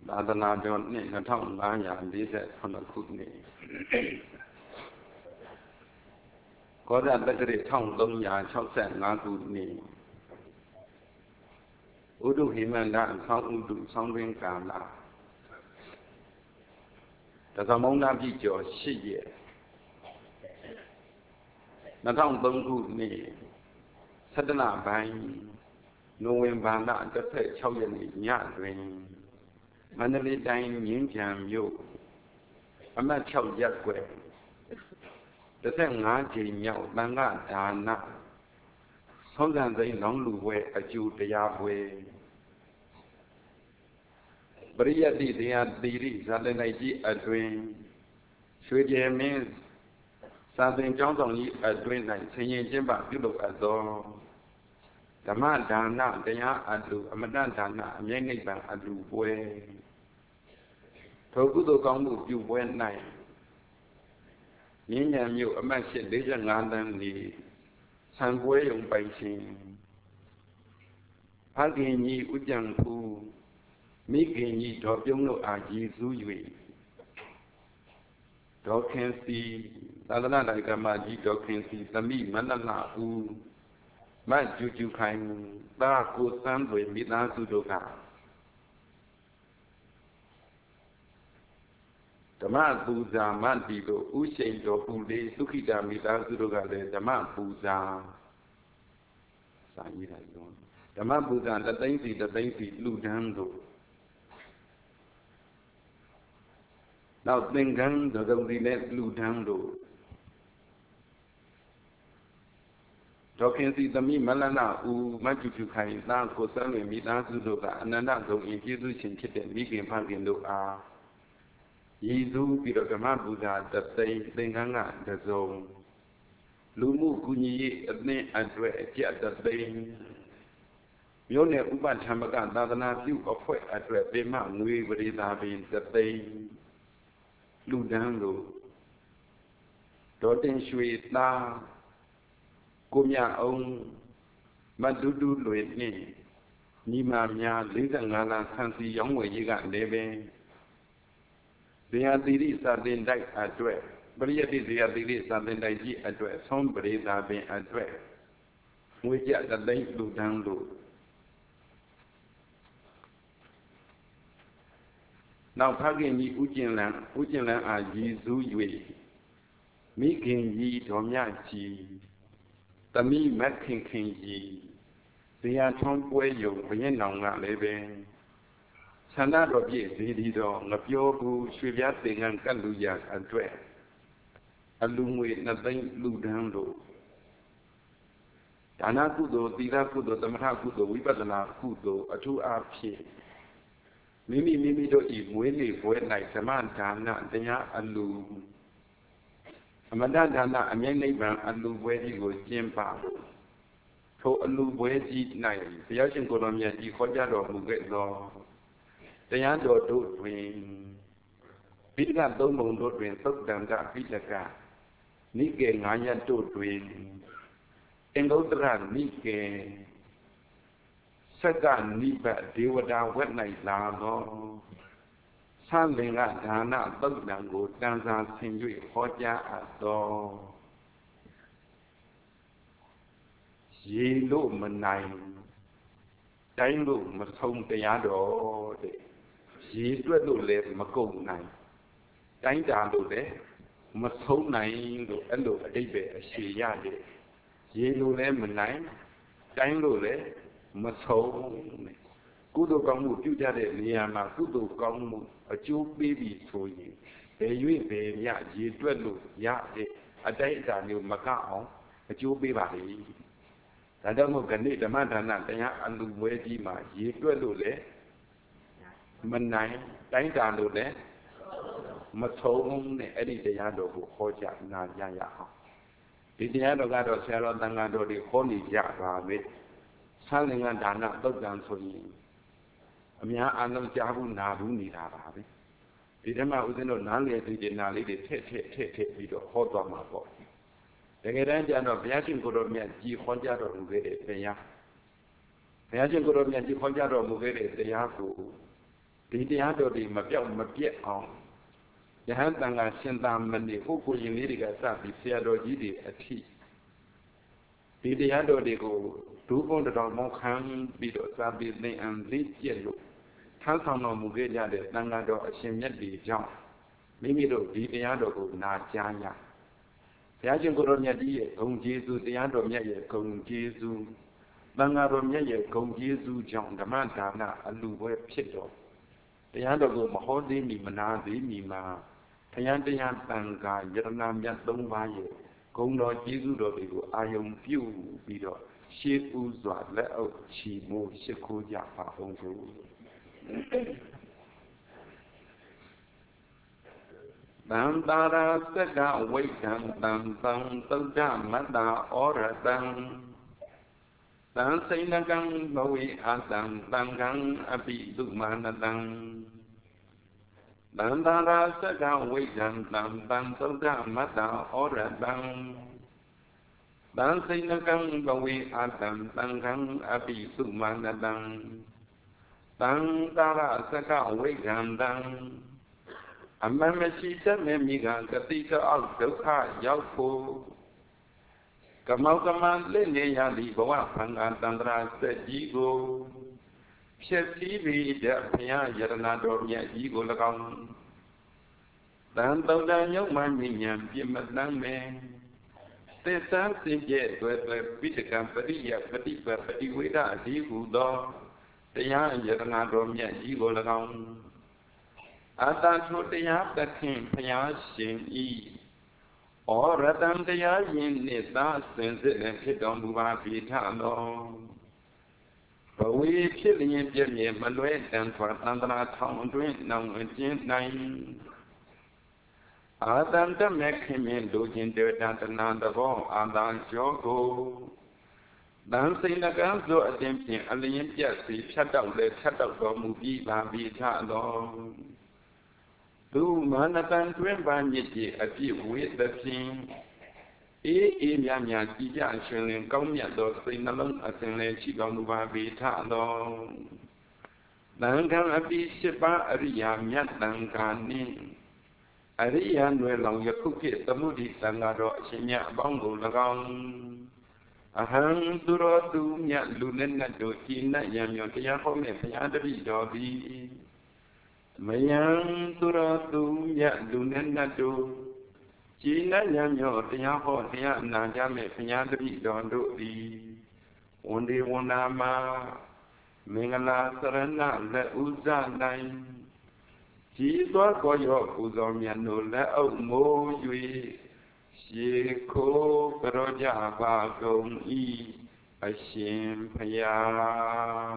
သာသနာတော်နှစ်2548ခုနှစ်ကောဇာတက္ကရာ1365ခုနှစ်ဥဒုဟိမန္တဆောင်းဥဒုဆောင်းတွင်ကာလတသမုံနာပြည့်ကျော်8ရက်2003ခုနှစ်17လပိုင်းနိုဝင်ဘာလ16ရက်နေ့ညတွင်မန္တလေးတိုင်းမြင်းခြံမြို့အမှတ်6ရပ်ကွက်15ချိန်မြောက်သံဃာဒါနဆုံးစံသိမ်းလောင်းလူပွဲအကျိုးတရားပွဲပရိယတ္တိတရားသီရိဇာတနိုင်ကြီးအတွင်ရွှေကျယ်မင်းစာသင်ကျောင်းဆောင်ကြီးအတွင်၌ဆင်ရင်ကျင်းပပြုလုပ်အပ်သောဓမ္မဒါနတရားအလှအမတ္တဒါနအမြဲနိဗ္ဗာန်အလှပွဲထိုကုသိုလ်ကောင်းမှုပြုပွဲ၌မြင်းညံမြို့အမှတ်845တန်းလီဆံပွဲရုံပိုင်ရှင်ဖခင်ကြီးဥကြံဖူးမိခင်ကြီးဒေါ်ပြုံးတို့အားရည်စူး၍ဒေါ်ခင်စီသာသနာ့ဓမ္မကြီးဒေါ်ခင်စီသမိမန္တလာဦးမကျူကျူခိုင်သာကိုစမ်းသွေမိသားစုတို့ကဓမ္မပူဇာမတ်တီတို့ဥရှိန်တော်ပူလေးသုခိတာမိသားစုတို့ကလည်းဓမ္မပူဇာစာရေးလိုက်တော့ဓမ္မပူဇာတသိန်းစီလူဒန်းတို့နောက်သင်္ကန်းသုံးစီနဲ့လူဒန်းတို့ဒေါခင်စီသမိမလနာဦးမကျူကျူခိုင်သားကိုစမ်းလွင်မိသားစုတို့ကအနန္တဆုံးရင်ကျေးဇူးရှင်ဖြစ်တဲ့မိခင်ဖခင်တို့အားရည်စူးပြီးတော့ဓမ္မပူဇာတသိန်းသင်္ကန်းကတစုံလူမှုကူညီရေးအသင်းအတွက်အကျပ်တသိန်းမြို့နယ်ဥပဌမကသာသနာပြုအဖွဲ့အတွက်ပေမငွေပရိသာပင်တသိန်းလူဒန်းတို့ဒေါ်တင်ရွှေသားကိုမြအောင်မတူတူလွေနှင့်ညီမများ45လဆန်စီရောင်းဝယ်ရေးကလည်းပဲဇေယသီရိစာသင်တိုက်အတွက်ပရိယတ္တိဇေယသီရိစာသင်တိုက်ကြီးအတွက်ဆုံးပရိသာပင်အတွက်ငွေကျပ်တသိန်းလူဒန်းတို့နောက်ဖခင်ကြီးဥကျင်လန်းအားရည်စူး၍မိခင်ကြီးဒေါ်မြကြီးသမီးမခင်ခင်ကြီးဇေယထွန်းပွဲယုံဘုရင်နောင်ကလည်းပဲဆန္ဒတော်ပြည့်ဇေဒီတော်ငပြောဘူးရွှေပြားသင်္ကန်းကတ်လူရအတွက်အလူငွေ2သိန်းလူဒန်းတို့ဒါနကုသိုလ်သီလကုသိုလ်သမထကုသိုလ်ဝိပဿနာကုသိုလ်အထူးအားဖြင့်မိမိတို့ဤမွေးနေ့ပွဲ၌ဓမ္မဒါနတရားအလူအမတ္တဒါနအမြဲနိဗ္ဗာန်အလူပွဲကြီးကိုကျင်းပထိုအလူပွဲကြီး၌ဘုရားရှင်ကိုယ်တော်မြတ်ကြီးခေါ်ကြတော်မူခဲ့သောတရားတော်တို့တွင်ပိဋကသုံးပုံတို့တွင်သုတ်တံကပိဋကနိကေ9ရပ်တို့တွင်အင်္ဂုတ္တရနိကေစက္ကနိဗ္ဗဒေဝတာဝက်၌လာသောသံလင်္ကဒါနသုတ်တံကိုတန်စာဆင်၍ဟောကြားအပ်သောရေလို့မနိုင်တိုင်းလို့မဆုံးတရားတော်တဲ့ရေတွက်လို့လည်းမကုန်နိုင်တိုင်းတာလို့လည်းမဆုံးနိုင်လို့အဲ့လိုအတိတ်ပဲအရှိရတယ်ရေလို့လည်းမနိုင်တိုင်းလို့လည်းမဆုံးကုသိုလ်ကောင်းမှုပြုကြတဲ့နေရာမှာကုသိုလ်ကောင်းမှုအကျိုးပေးပြီးဆိုရင်ဘယ်၍ဘယ်မြရေတွက်လို့ရတဲ့အတိုင်းအတာမျိုးမကအောင်အကျိုးပေးပါလေဒါကြောင့်မို့ခဏဓမ္မဒါနတရားအလူမွဲကြီးမှာရေတွက်လို့လည်းမနိုင်တိုင်းတာလို့လည်းမဆုံးနဲ့အဲ့ဒီတရားတော်ကိုဟောကြားနာကြရအောင်ဒီတရားတော်ကတော့ဆရာတော်သံဃာတော်တွေဟောနေကြပါပဲဆန်းလင်္ကဒါနသုတ်တံဆိုရင်အများအားလုံးကြားဘူးနာဘူးနေတာပါပဲဒီထဲမှာဦးဇင်းတို့နားလည်သိတဲ့နာလေးတွေထည့်ပြီးတော့ဟောသွားမှာပေါ့တကယ်တမ်းကျတော့ဘုရားရှင်ကိုယ်တော်မြတ်ကြီးဟောကြားတော်မူခဲ့တဲ့တရားဘုရားရှင်ကိုယ်တော်မြတ်ကြီးဟောကြားတော်မူခဲ့တဲ့တရားကိုဒီတရားတော်တွေမပြောက်မပြတ်အောင်ယဟန်တန်ခါရှင်သာမဏေပုဂ္ဂိုလ်ရင်လေးတွေကစပြီးဆရာတော်ကြီးတွေအထိဒီတရားတော်တွေကိုဒုက္ခတော်မောခံပြီးတော့စာပေသင်အံလေးကျက်လို့ထမ်းဆောင်တော်မူခဲ့ကြတဲ့တန်ခါတော်အရှင်မြတ်တွေကြောင့်မိမိတို့ဒီတရားတော်ကိုနာကြားရဘုရားရှင်ကိုရောမြတ်ကြီးရဲ့ဂုဏ်ကျေးဇူးတရားတော်မြတ်ရဲ့ဂုဏ်ကျေးဇူးတန်ခါတော်မြတ်ရဲ့ဂုဏ်ကျေးဇူးကြောင့်ဓမ္မဒါနအလှပွဲဖြစ်တော်တရားတော်ကိုမဟောသေးမီမနာသေးမီမှာဘုရားတရားတန်ခါယရဏမြတ်၃ပါးရဲ့ဂုဏ်တော်ကျေးဇူးတော်တွေကိုအာယုံပြုပြီးတော့ရှေးဥစွာလက်အုပ်ချီမိုးရှိခိုးကြပါအောင်စို့တံတာရာသက္ကဝိတံတံသံသုဒ္ဓမတ္တဩရတံတံစိဏကံဘဝေအတံတံကံအပိသုမာနတံတံတာရာသက္ကဝိတံတံသံသုဒ္ဓမတ္တဩရတံတံစိဏကံဘဝေအတံတံကံအပိသုမာနတံတံတာရာသက္ကဝိတံတံအမှန်မရှိတတ်မဲ့မိကဂတိကအောက်ဒုက္ခရောက်ဖို့ကမောကမလက်နေရသည့်ဘဝဖန်ကာတန္တရာစက်ကြီးကိုဖြစ်စည်းပြီးတဲ့ဘုရားယရဏတော်မြတ်ကြီးကို၎င်းတန်တုံတန်ညုံမှမြဉ္ဉံပြမတမ်းမယ်သစ္စာစင်ကြဲတွေ့ပိဋကံပရိယပฏิပပฏิဝေဒအဒီဟုသောတရားယရဏတော်မြတ်ကြီးကို၎င်းအတ္တထိုတရားသခင်ဘုရားရှင်ဤဩရတံတရားယင်နှင့်သာစင်စစ်လည်းဖြစ်တော်မူပါပြီထသောဘဝေဖြစ်လျင်ပြည့်မြဲမလွဲတန်ထွာသန္တရာထောင်အတွင်းနောင်အကျဉ်းနိုင်အာတန္တမေခင်မြင်လူချင်းတေတန္တနာသဘောအာတန်ကျော်ကိုတန်စိဏကံဆိုအတင်ဖြင့်အလျင်ပြတ်စီဖြတ်တောက်လည်းဖြတ်တောက်တော်မူပြီးပါပြီထသောသူမာနတန်တွင်ပါမြစ်ကြီးအပြည့်ဝေသဖြင့်အေးမြကြည်ကြရှင်လင်ကောင်းမြတ်သောစိတ်နှလုံးအစဉ်လည်းရှိကောင်းမူပါပေထသောတန်ခံအပိ၈ပါးအရိယာမြတ်တန်ခါနှင့်အရိယာနွယ်လောင်ယခုခေတ်သမုဒိသံဃာတော်အရှင်မြတ်အပေါင်းကို၎င်းအဟံသူတော်သူမြတ်လူနဲ့နတ်တို့ကြည်နတ်ရံမြောတရားဟောမြတ်ဘုရားတပည့်တော်သည်မယံသူတော်သူမြတ်လူနဲ့နတ်တို့ကြည်နတ်ရံမြောတရားဟောတရားအနာကြမဲ့ဘုရားတပည့်တော်တို့သည်ဝန်ဒီဝန်နာမှာမင်္ဂလာစရဏလက်ဥဇနိုင်ကြည်သွားကိုရောပူဇော်မြတ်တို့လက်အုပ်မိုး၍ရှေခိုးကြောကြပါကုန်၏အရှင်ဘုရား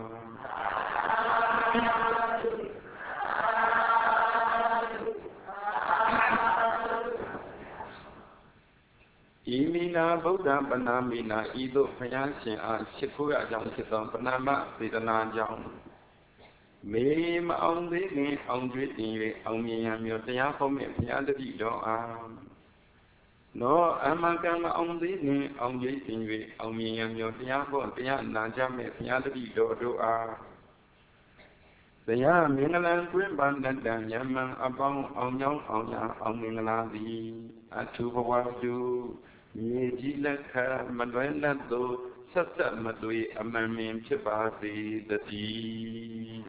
ဣမိနာဗုဒ္ဓပနာမိနာဤသို့ဘုရားရှင်အားရှိခိုးရကြောင်းဖြစ်သောပနာမစေတနာကြောင့်မေမအောင်သေးခင်အောင်ကျွေးတင်၍အောင်မြင်ရမျိုးတရားဟောမြတ်ဘုရားတပည့်တော်အားနောအမကံမအောင်သေးခင်အောင်ကျွေးတင်၍အောင်မြင်ရမျိုးတရားဟောတရားနာကြမဲ့ဘုရားတပည့်တော်တို့အားတရားမင်္ဂလာတွင်ပန်တန်ယမံအပေါင်းအောင်ကြောင်းအောင်ရာအောင်မင်္ဂလာသည်အထုဘဝတုမြေကြီးလက်ခမလွယ်လက်သို့ဆက်ဆက်မသွေအမှန်မြင်ဖြစ်ပါစေတည်း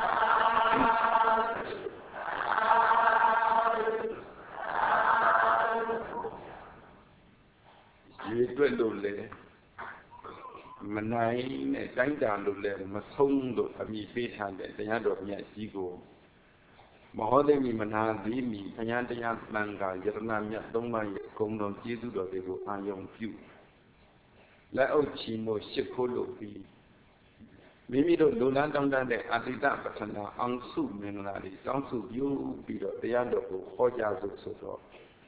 ရေတွက်လို့လေမနိုင်နဲ့တိုင်းတာလို့လည်းမဆုံးလို့အမိပေးထားတဲ့တရားတော်မြတ်ကြီးကိုမဟောသိမီမနာသည်မီဘုရားတရားသံဃာယရဏမြတ်၃ပါးရဲ့ဂုဏ်တော်ကျေးဇူးတော်တွေကိုအာရုံပြုလက်အုပ်ချီမို့ရှိခိုးလို့ပြီးမိမိတို့လူလန်းတောင်းတတဲ့အတ္တိတပဋ္ဌနာအောင်စုမင်္ဂလာတွေတောင်းစုပြုပြီးတော့တရားတော်ကိုဟောကြားစို့ဆိုတော့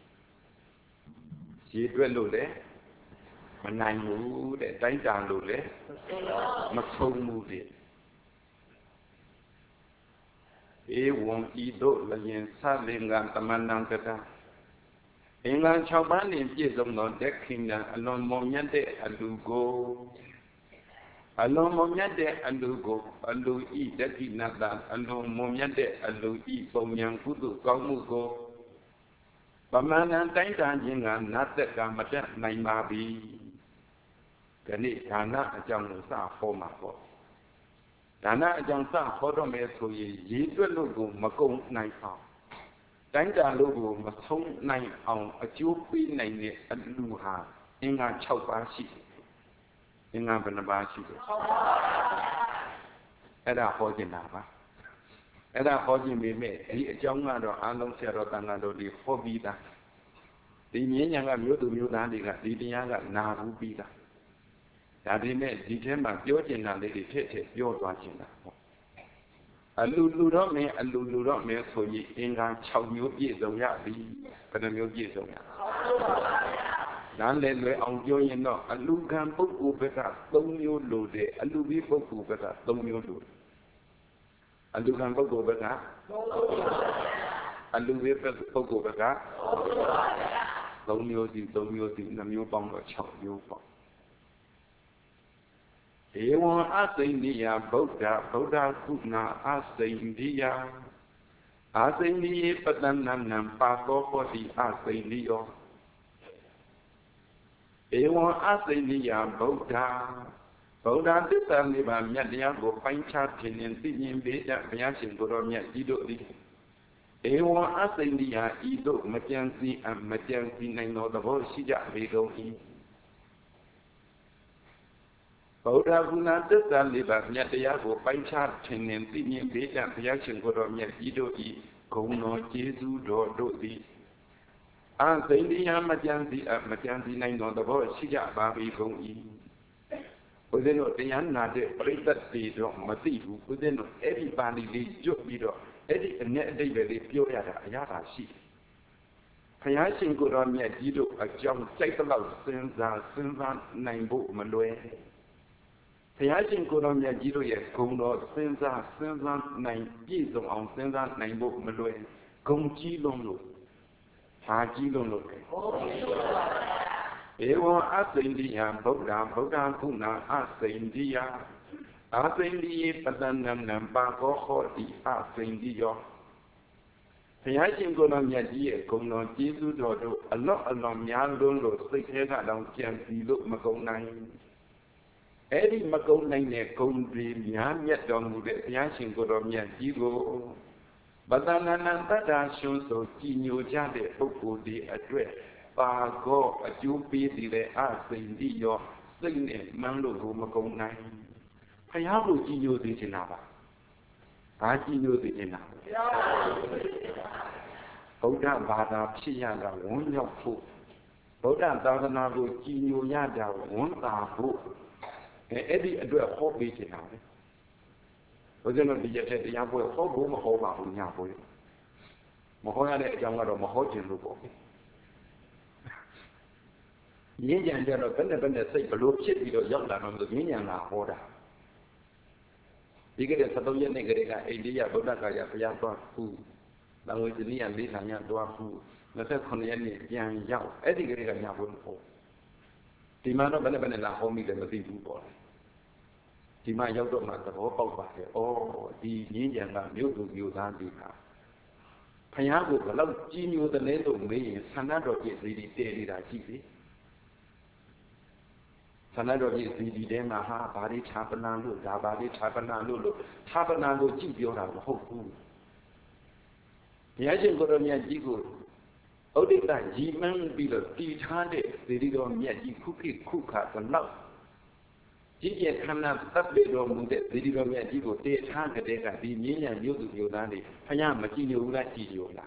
ရေတွက်လို့လည်းမနိုင်ဘူးတဲ့တိုင်းတာလို့လည်းမဆုံးဘူးတဲ့ဧဝံဤသို့လျင်သလင်္ကသမဏံကတာအင်္ဂါ6ပါးနှင့်ပြည့်စုံသောတက်ခိဏအလွန်မွန်မြတ်တဲ့အလူကို Along Momiade Alugo, Alu E. Dati Nata, along Momiade Alu E. Pomyan Kudu, Kamugo. Pamana Taita Jinga, Nataka Mata Naimabi. Gani Dana Jangusa Homa. Dana Jansa Hodome so ye logo Macon Night out. Taita logo Mason Night on a Jupi Nine at Luha, Inga Chaupashi. Inga Banabashi. Ada Hojinava. Ada Hojin be made, the Jonga or Alon Serotanga di Hobida. The Yanga Mutu Mutandiga, the Yanga Narubida. That he made December, Georgina, Lady Tete, your watching. A Lulu me, a Lulu me, so ye Inga Chow Mu Years of Yabi, but a Mu Years of Nan let on join no, a Lucan book over don't you load it, a Luby book over don't you do. A Lucan book over that, a Luby book over that, don't you do, the new bomb or chow you bomb. Ewan as India, Boda, Kuna, as India, as India, but Nam Paco for the as India. Ewan as India, Boda, this only by Media go fine charting and singing Beta, Piashin, Goromia, Ido. Ewan as India, Ido, Matiansi, and Matiansi, I know the whole Shija, we go in. Boda Guna does that live at Yatiago, fine charting and singing Beta, Piashin, Goromia, Ido, Kono, Jesu, do. As India, Matiansi, I know the whole Shija, Babi, go in. Within the Yana, the Printed Pedro, Matibu, within everybody, they joke Pedro, Eddie and Net David, Pure Yara, she. Payashin good on me, Dido, a jump, take the love, Sinzan, nine book, Maloe. Payashin good on me, Dido, yet, Kono, Sinzan, nine years on Sinzan, nine book, Maloe, Gongji Lono, Haji Lono. Ewan as India, Boda, Kuna, as India, as India, Padanam, Bako, Hoti, as India. Payashin go on Yadia, Kono, Jesu, Dodo, a lot along Yaldo, six head down Chianti, look Maconai. Eddie Maconai, Condri, Yan yet done with the Payashin go on Yadigo. Badana Bada shows so Gino Jade, Oko, the address. Go a few pieces the ass in the your singing Mando Macon nine. Hayabu Gino the Genava. I Gino the Genava. Oda Bada Chiana, one your foot. Oda Dadanago Gino Yada, one book. Eddie address hobby Genava. Was there not the yet the Yabo, Hobo, Hova, Yabo? Mahona, younger or Mahojin Lugo. Yin and the say below shit with your young man on the Minion order. You get a Satoyan Negriga, India, Bodaka, Yapa, food. Now with the Nia Lisa Yadua food, the second Yan Yao, Eddie Grega Yabun for. Timano Benevena Homi than the people boy. Tima Yodo Mata, oh, the Indian you than the car. Payago, the love genius the name of me, Sanado is the daily that Sanado is the Demaha, Badi Tapanalo, Dabadi Tapanalo, Tapanalo, Gibiola, the whole food. The agent got on Yajigo. Oh, they got G-Man below, T-Tande, they did on Yaji cookie, cookers, and love. Gigi can not that bedroom, they did on Yajigo, they target they got the million Yodani, Hayama Ginola Giola.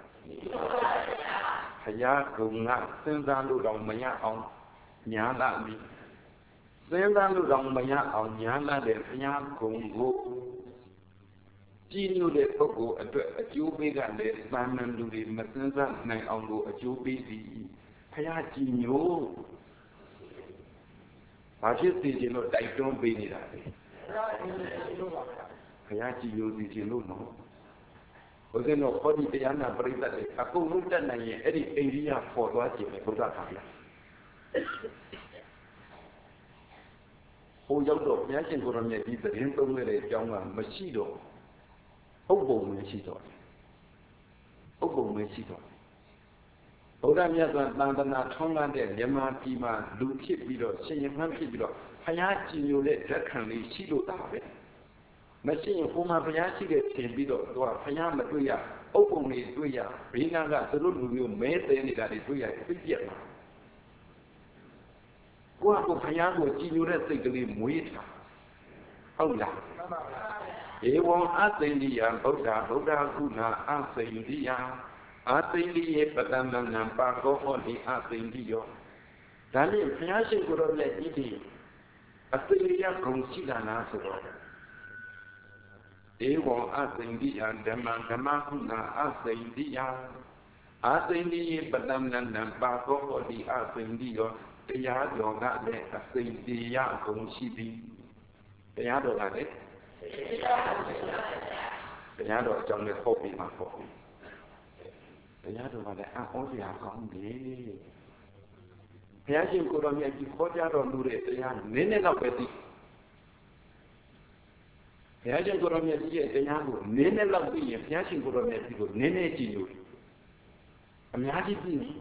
Hayako, Senzalo on Maya on Nyala. Senzalo on Maya on Nyala, the Hayako. Gino de Poco, a few big and the Simon do the Messenza, night on go a few busy. Hayagino. I just did you know, I don't be it. Hayagino did you know? Was there no body the Anna bring that a cool root and any area for watching a good. ဟိုရောက်တော့ဘုရားရှင်ကိုရောမြတ်ကြီးသတင်းသုံးခဲ့တဲ့အကြောင်းကမရှိတော့ဥပ္ပုံမရှိတော့ဥပ္ပုံမရှိတော့ဗုဒ္ဓမြတ်စွာသံသနာထွန်းကားတဲ့မြန်မာပြည်မှာလူဖြစ်ပြီးတော့ရှင်ရမှန်းဖြစ်ပြီးတော့ဘုရားကြည်ညိုတဲ့ဓာတ်ခံလေးရှိလို့တာပဲမရှိရင်ဟိုမှာဘုရားရှိတဲ့ထင်ပြီးတော့သူကဘုရားမတွေ့ရဥပ္ပုံလေးတွေ့ရဘေးနားကသူတို့လူမျိုးမဲတဲနေတာတွေတွေ့ရပြည့်ပြည့်မှာကိုယ့်ကိုဘုရားကိုကြည်ညိုတဲ့စိတ်ကလေးမွေးထားဟုတ်လားဧဝံအသိဉ္ဇိယဗုဒ္ဓကုဏအသိဉ္ဇိယအသိဉ္ဇိယပတ္တမနံပါကောဟောတိအသိဉ္ဇိယောဒါနဲ့ဘုရားရှိခိုးတော်မြတ်ကြီးဒီအသိဉ္ဇိယဂုဏ်ရှိတာလားဆိုတော့ဧဝံအသိဉ္ဇိယဓမ္မကုဏအသိဉ္ဇိယအသိဉ္ဇိယပတ္တမနံပါကောဟောတိအသိဉ္ဇိယောတရားတော်ကလည်းအသိဉ္ဇိယဂုဏ်ရှိသည်တရားတော်ကလည်းတရားတော်အကြောင်းနဲ့ဟောပြီးမှာပေါ့တရားတော်ကလည်းအဟောတရားကောင်းတယ်ဘုရားရှင်ကိုယ်တော်မြတ်ကြီးခေါ်ကြတော်မူတဲ့တရားနည်းနည်းတော့ပဲသိဘုရားရှင်ကိုယ်တော်မြတ်ကြီးရဲ့တရားကိုနည်းနည်းတော့သိရင်ဘုရားရှင်ကိုယ်တော်မြတ်ကြီးကိုနည်းနည်းကြည့်လို့အများကြီးသိနေ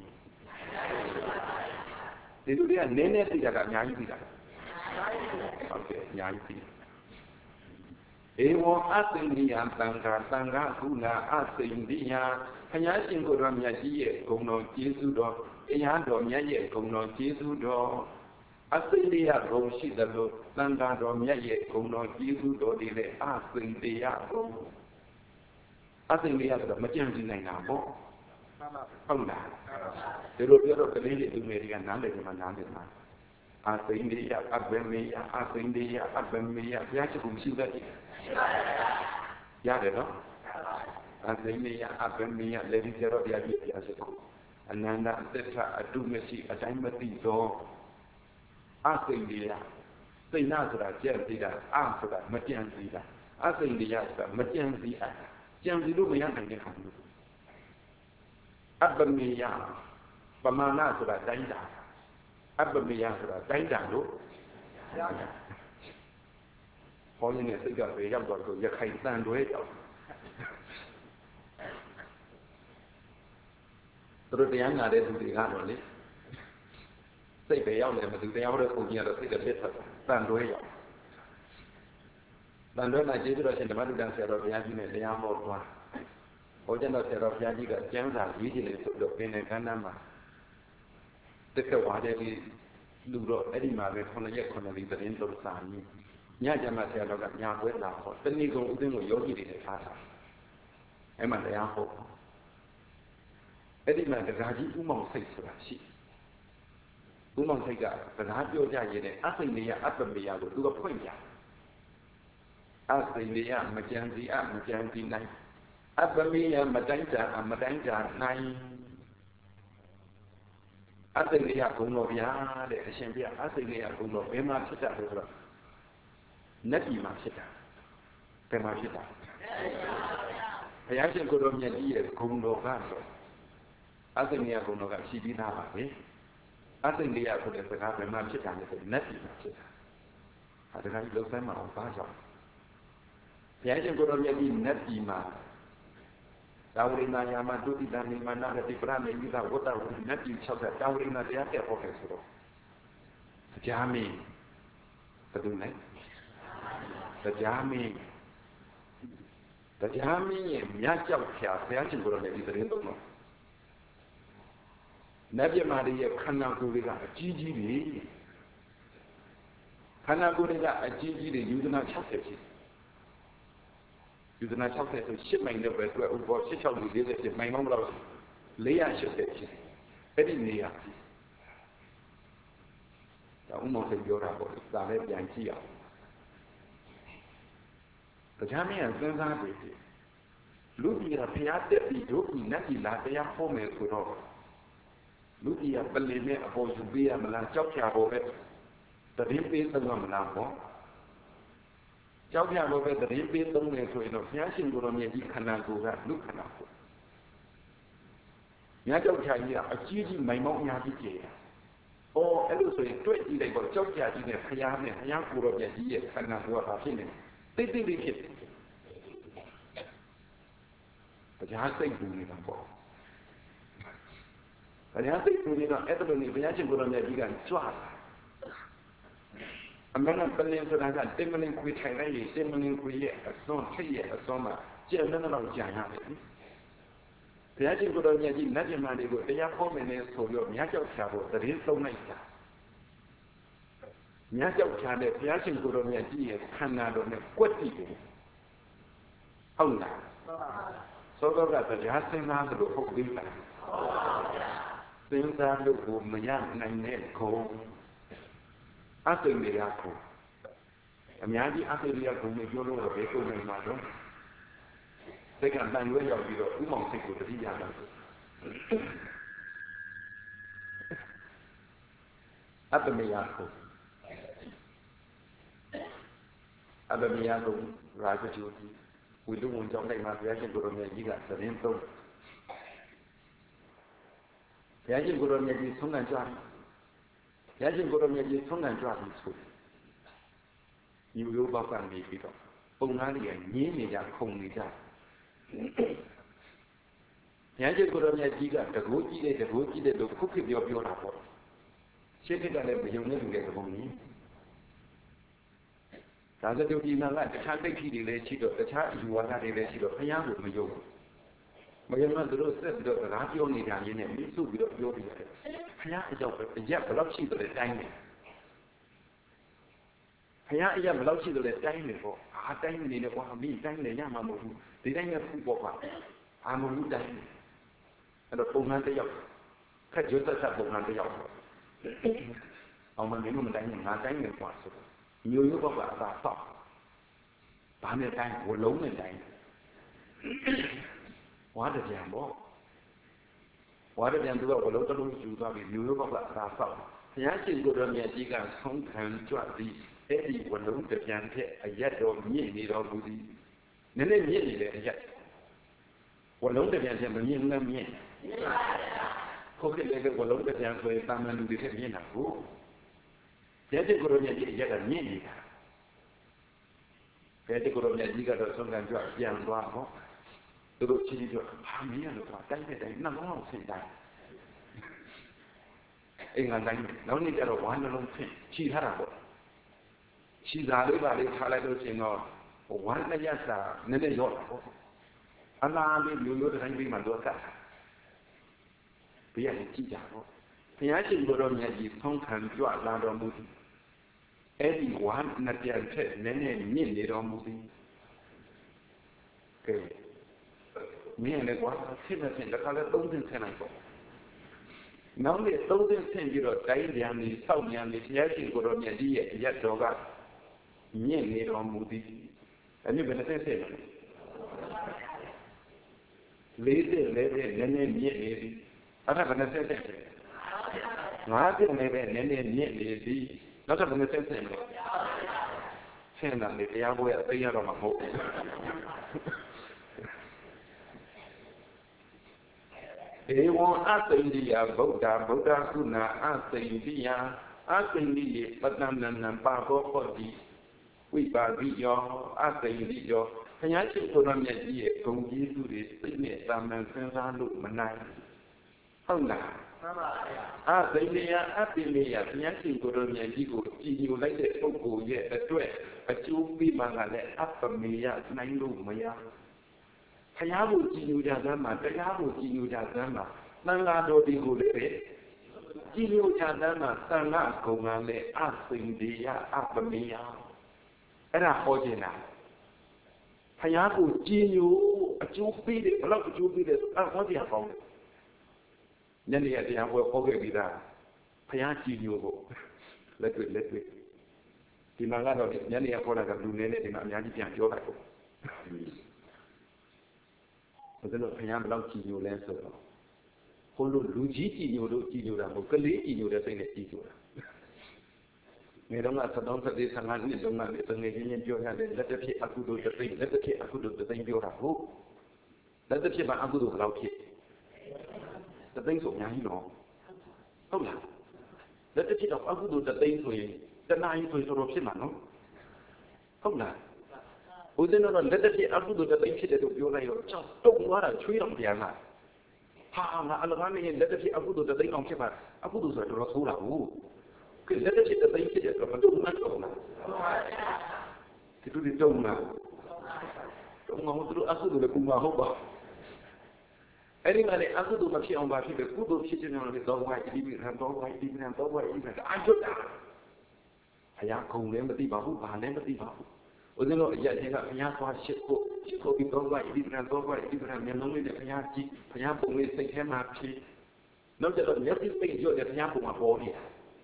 ဒီလိုတွေကနည်းနည်းသိတာကအများကြီးသိတာဟုတ်ကဲ့အများကြီးသိဧဝံအသိဉ္ဇိယသံဃာကုဏအသိဉ္ဇိယဘုရားရှင်ကိုယ်တော်မြတ်ကြီးရဲ့ဂုဏ်တော်ကျေးဇူးတော်တရားတော်မြတ်ရဲ့ဂုဏ်တော်ကျေးဇူးတော်အသိဉ္ဇိယဂုဏ်ရှိသလိုသံဃာတော်မြတ်ရဲ့ဂုဏ်တော်ကျေးဇူးတော်တွေလည်းအသိဉ္ဇိယဂုဏ်အသိဉ္ဇိယဆိုတော့မကြံ့ကြည့်နိုင်တာပေါ့ဟုတ်လားဒီလိုပြောတော့ကလေးတွေလူငယ်တွေကနားလည်ကြမှာနားလည်မှာအသိဉ္ဇိယအဘမေယအသိဉ္ဇိယအဘမေယဘုရားရှိခိုးရှိတတ်တယ်ရတယ်နော်အသိဉ္ဇိယအဘမေယလည်းဒီကြတော့ဘုရားရှိခိုးအနန္တအသက်ထအတုမရှိအတိုင်းမသိသောအသိဉ္ဇိယသိနာဆိုတာကြက်သိတာအဆိုတာမကြံသိတာအသိဉ္ဇိယဆိုတာမကြံသိအပ်ကြံသိလို့မရနိုင်တဲ့ဟာမျိုးအဘမေယပမာဏဆိုတာတိုင်းတာအပမေယဆိုတာတိုင်းတာလို့ဟောရင်းနဲ့စိတ်ကပဲရောက်တော့ဆိုရခိုင်တန်တွဲရောက်သူတို့တရားနာတဲ့သူတွေကတော့လေစိတ်ပဲရောက်တယ်မသူတရားဟောတဲ့ပုံကြီးကတော့စိတ်ကပြတ်သွားတန်တွဲရောက်တန်တွဲမှာကျေးဇူးတော်ရှင်ဓမ္မတုတ္တဆရာတော်ဘုရားကြီးနဲ့တရားဟောသွားဟောကြတော့ဆရာတော်ဘုရားကြီးကကျမ်းစာရေးကြည့်လေဆိုတော့ပင်တဲ့ကဏ္ဍမှာတက္ကဝါတဲ့လူတော့အဲ့ဒီမှာပဲ9 ရက်9 လသတင်းသုံးစာကြီးညကျမှဆရာတော်ကညာပွဲလာဟောတဏှိကုံဥဒင်းကိုယောဂီတွေနဲ့ထားတာအဲ့မှာတရားဟောအဲ့ဒီမှာတရားကြီးဥမောင်စိတ်ဆိုတာရှိဥမောင်စိတ်ကတရားပြောကြရတဲ့အသိဉ္ဇိယအပ္ပမေယကိုသူကဖွင့်ပြအသိဉ္ဇိယမကြံစီမကြံစီနိုင်အပ္ပမေယမတိုင်းတာမတိုင်းတာနိုင်အသိဉ္ဇိယဂုဏ်တော်ဗျာတဲ့အရှင်ဘုရားအသိဉ္ဇိယဂုဏ်တော်ဘယ်မှာဖြစ်တာလဲဆိုတော့နတ်ပြည်မှာဖြစ်တာဘယ်မှာဖြစ်တာဘုရားရှင်ကိုယ်တော်မြတ်ကြီးရဲ့ဂုဏ်တော်ကတော့အသိဉ္ဇိယဂုဏ်တော်ကရှိပြီးသားပါပဲအသိဉ္ဇိယဆိုတဲ့စကားဘယ်မှာဖြစ်တာလဲဆိုနတ်ပြည်မှာဖြစ်တာဒါကလည်းလောက်ဆိုင်မှာဘာကြောင့်ဘုရားရှင်ကိုယ်တော်မြတ်ကြီးနတ်ပြည်မှာတာဝရိနာယာမဒုတိတနိမနာတိပရမေမိသဝတ္တဝိနတ်ပြည်60တာဝရိနာတရားတဲ့ဟောတယ်ဆိုတော့တရားမင်းဘယ်သူလဲတရားမင်းရဲ့မြတ်ကြောက်ဖြာဘုရားရှင်ကိုယ်တော်မြတ်ကြီးသတင်းတော်မှာနတ်ပြည်မှာရဲ့ခန္ဓာကိုယ်တွေကအကြီးကြီးတွေခန္ဓာကိုယ်တွေကအကြီးကြီးတွေယူဇနာ60ရှိယူဇနာ60ဆို10မိုင်နဲ့ပဲတွေ့ဥပ္ပော16လူ40မိုင်မလို့480ရှိအဲ့ဒီနေရာဒါဥမောင်စိတ်ပြောတာပေါ့ဒါလည်းပြန်ကြည့်အောင်တရားမင်းကစဉ်းစားပြီးလူကြီးကဖျားတက်ပြီးဒုက္ခိနတ်ကြီးလာတရားဟောမယ်ဆိုတော့လူကြီးကပလင်နဲ့အပေါ်ယူပေးရမလားကြောက်ဖြာပေါ်ပဲတရင်ပေးသမှာမလားပေါ့ကြောက်ဖြာပေါ်ပဲတရင်ပေးသုံးတယ်ဆိုရင်တော့ဘုရားရှင်ကိုယ်တော်မြတ်ကြီးခန္ဓာကိုယ်ကလူခန္ဓာကိုယ်မြတ်ကြောက်ဖြာကြီးကအကြီးကြီးမိုင်မောင်းအများကြီးကျေ哦，အဲ့လိုဆိုရင်တွေ့ကြည့်လိုက်ပေါ့ကြောက်ကြကြီးနဲ့ဖျားနဲ့ဖျားကိုတော်မြတ်ကြီးရဲ့ခန္ဓာကိုယ်ကဘာဖြစ်နေတိတ်တိတ်လေးဖြစ်တရားစိတ်ပူနေတာပေါ့တရားစိတ်ပူနေတော့အဲ့လိုနေဘုရားရှင်ကိုတော်မြတ်ကြီးကကြွလာအမှန်ကပလင်ဆိုတာကတင်မလင်ခွေထိုင်လိုက်ရင်တင်မလင်ခွေရဲ့အစွန်းထိပ်ရဲ့အစွန်းမှာကျက်နှလုံးကြာရတယ်ဘုရားရှင်ကိုတော်မြတ်ကြီးနတ်မြတ်တွေကိုတရားဟောမယ်နဲ့ဆိုပြီးမြတ်ကြောက်ချဖို့တရင်သုံးလိုက်တာမြတ်ကြောက်ချတဲ့ဘုရားရှင်ကိုတော်မြတ်ကြီးရဲ့ခန္ဓာတော်နဲ့ကွက်တည်တယ်ဟုတ်လားသောတော်ကတရားစဉ်းစားသလိုဟုတ်ပြီလားစဉ်းစားလို့ကိုမရနိုင်တဲ့ခုံအသိဉာဏ်ရခုံအများကြီးအသိဉာဏ်ရခုံနဲ့ပြောလို့တော့ဘယ်ကုန်နိုင်မှာတော့စိတ်ကတန်ရွေးရောက်ပြီးတော့ဥမောင်စိတ်ကိုတတိယတာအတ္တမယခုအတ္တမယခုရာဇဂျိုတိဝိတုဝန်ကြောင့်လိုက်မှာဘုရားရှင်ကိုရောမြတ်ကြီးကသတင်းသုံးဘုရားရှင်ကိုရောမြတ်ကြီးဆုံးခံကြတယ်ဘုရားရှင်ကိုရောမြတ်ကြီးဆုံးခံကြပြီဆိုယူရိုးပေါက်ကနေပြီးတော့ပုံသားတွေကညင်းနေကြခုန်နေကြဘုရားရှင်ကိုရောမြတ်ကြီးကတကူကြည့်တဲ့လို့ခုခေတ်ပြောတာပေါ့ရှင်းတဲ့ကလည်းမယုံတဲ့လူတွေသဘောကြီးဒါဆိုဒီမှာကတခြားသိက္ခာတွေလည်းရှိတော့တခြားအယူဝါဒတွေလည်းရှိတော့ဘုရားကိုမယုံမှသူတို့ဆက်ပြီးတော့စကားပြောနေတာရင်းနဲ့မိစုပြီးတော့ပြောပြီးတယ်ဘုရားအကြောက်ပဲအရက်ဘယ်လောက်ရှိတယ်တိုင်းတယ်ဘုရားအရက်ဘယ်လောက်ရှိတယ်တိုင်းတယ်ပေါ့အားတိုင်းနေတယ်ကွာမိတိုင်းနေရမှာမဟုတ်ဘူးဒီတိုင်းကဖူးပေါ့ကွာအာမဟုတ်တိုင်းအဲ့တော့ပုံမှန်တယောက်ခက်ကြွသက်ပုံမှန်တယောက်အောင်မင်းတို့မတိုင်းငါတိုင်းနေကွာဆိုမျိုးရိုးပေါက်ကအသာဆောက်ဘာနဲ့တိုင်းဝလုံးနဲ့တိုင်းဝါဒပြန်ပေါ့ဝါဒပြန်သူကဝလုံးတစ်လုံးယူသွားပြီးမျိုးရိုးပေါက်ကအသာဆောက်ဘုရားရှင်ကိုယ်တော်မြတ်ကြီးကဆုံးခံကြွသည်အဲ့ဒီဝလုံးတစ်ပြန်ထက်အရက်တော်မြင့်နေတော်မူသည်နည်းနည်းမြင့်နေတယ်အရက်ဝလုံးတစ်ပြန်ထက်မမြင့်လည်းမြင့်ပါဘူးဟုတ်တယ်လေဝလုံးတစ်ပြန်ဆိုရင်တာမန်လူတွေထက်မြင့်တာကိုဘုရားရှင်ကိုယ်တော်မြတ်ကြီးအရက်ကမြင့်နေတာဘုရားရှင်ကိုယ်တော်မြတ်ကြီးကတော့ဆုံးခံကြွပြန်သွားဟောသူတို့ချင်းတို့ဟာမင်းရလို့တိုင်းတဲ့တိုင်းနှလုံးအောင်ဆင်တိုင်းအိမ်ကတိုင်းနောက်နေ့ကျတော့ဝါနှလုံးဆင်ခြိထားတာပေါ့ခြိစားလေးပါလေးထားလိုက်လို့ရှင်တော့ဝါနှစ်ရက်စာနည်းနည်းရော့တာပေါ့အလားလေးမျိုးမျိုးတိုင်းပြီးမှတော့ကတ်ဘေးကနေကြည့်ကြတော့ဘုရားရှင်ကိုယ်တော်မြတ်ကြီးဆုံးခံကြွလာတော်မူသည်အဲ့ဒီဝါနှစ်ပြန်ထက်နည်းနည်းမြင့်နေတော်မူသည်ကဲမြင့်လေကွာဆင်းတဲ့တခါလဲ3ဆင်းဆင်းလိုက်ပေါ့နောက်နေ့3ဆင်းဆင်းပြီးတော့တိုင်းပြန်ပြီးစောက်ပြန်ပြီးဘုရားရှင်ကိုယ်တော်မြတ်ကြီးရဲ့ရက်တော်ကမြင့်နေတော်မူသည်အဲ့ဒီဘယ်နဲ့ဆင်းဆင်းလဲ4ဆင်းလည်းနည်းနည်းမြင့်နေသည်အဲ့ဒါဘယ်နဲ့ဆင်းဆင်းလဲ5ဆင်းလည်းပဲနည်းနည်းမြင့်နေသည်နောက်ထပ်ဘယ်နဲ့ဆင်းဆင်းလဲဆင်းတာလေတရားပွဲအသိရတော့မှာမဟုတ်ဘူးဧဝံအသိဉ္ဇိယဗုဒ္ဓကုဏအသိဉ္ဇိယအသိဉ္ဇိယေပတ္တနနံပါဘောဟောတိဝိပါတိယောအသိဉ္ဇိယောဘုရားရှင်ကိုယ်တော်မြတ်ကြီးရဲ့ဂုဏ်ကြီးစုတွေသိနဲ့တာမန်စဉ်းစားလို့မနိုင်ဟုတ်လားမှန်ပါဗျာအသိဉ္ဇိယအသိဉ္ဇိယဘုရားရှင်ကိုယ်တော်မြတ်ကြီးကိုကြည်ညိုလိုက်တဲ့ပုဂ္ဂိုလ်ရဲ့အတွက်အကျိုးပေးမှလည်းအပ္ပမေယနိုင်လို့မရဘုရားကိုကြည်ညိုကြစမ်းမှာတရားကိုကြည်ညိုကြစမ်းမှာသံဃာတော်ဒီကိုလည်းကြည်ညိုကြစမ်းမှာသံဃာကုံကလည်းအသိဉ္ဇိယအပ္ပမေယအဲ့ဒါဟောခြင်းလားဘုရားကိုကြည်ညိုအကျိုးပေးတယ်ဘယ်လောက်အကျိုးပေးတယ်အဲ့ဟောတရားကောင်းတယ်ညနေရတရားပွဲဟောခဲ့ပြီးသားဘုရားကြည်ညိုဖို့လက်တွေ့ဒီမှာကတော့ညနေရဟောတာကလူနေနဲ့ဒီမှာအများကြီးပြန်ပြောလိုက်ဖို့ဘယ်လိုဘုရားဘယ်လောက်ကြည်ညိုလဲဆိုတော့ဟိုလိုလူကြီးကြည်ညိုလို့ကြည်ညိုတာမဟုတ်ကလေးကြည်ညိုတဲ့စိတ်နဲ့ကြည်ညိုတာငယ်တော့က73 75နှစ်တုန်းကလည်းတငယ်ချင်းပြောရတယ်လက်တစ်ဖြစ်အကုသိုလ်တစ်သိလက်တစ်ဖြစ်အကုသိုလ်တစ်သိပြောတာဟုတ်လက်တစ်ဖြစ်မှာအကုသိုလ်ဘယ်လောက်ဖြစ်တစ်သိဆိုအများကြီးတော့ဟုတ်လားလက်တစ်ဖြစ်တော့အခုတို့တသိန်းဆိုရင်တနားကြီးဆိုတော်တော်ဖြစ်မှာနော်ဟုတ်လားဦးဇင်းတို့လက်တစ်ဖြစ်အခုတို့တသိန်းဖြစ်တယ်လို့ပြောလိုက်တော့ကြောက်တုံသွားတာချွေးတော့ပြန်လာဟာငါအလကားနဲ့လက်တစ်ဖြစ်အခုတို့တသိန်းအောင်ဖြစ်ပါအခုတို့ဆိုတော့တော်တော်ဆိုးတာဟုတ်ကဲလက်တစ်ဖြစ်တသိန်းဖြစ်တယ်တော့မတုံမှန်းတော့လားဒီလိုတုံမှန်းတုံမှန်းတို့အခုတို့လည်းကူမဟုတ်ပါအဲ့ဒီမှာလေအခုတို့မဖြစ်အောင်ပါဖြစ်တယ်ကုသိုလ်ဖြစ်ခြင်းကြောင့်လည်းတော့ဝိုင်းဒီပြီးရန်တော့ဝိုင်းဒီပြန်တော့ဝိုင်းဒီပြန်အာကျွတ်တာအရာခုံလည်းမသိပါဘူးဘာလည်းမသိပါဘူးဦးဇင်းတို့အရက်တွေကဘုရားသွားရှစ်ဖို့ပြီးတော့ဝိုင်းဒီပြန်တော့ဝိုင်းဒီပြန်မျက်လုံးလေးနဲ့ဘုရားကြည့်ဘုရားပုံလေးစိတ်ထဲမှာဖြစ်နောက်ကျတော့မျက်စိပိတ်ရွတ်တဲ့ဘုရားပုံမှာပေါ်နေတာ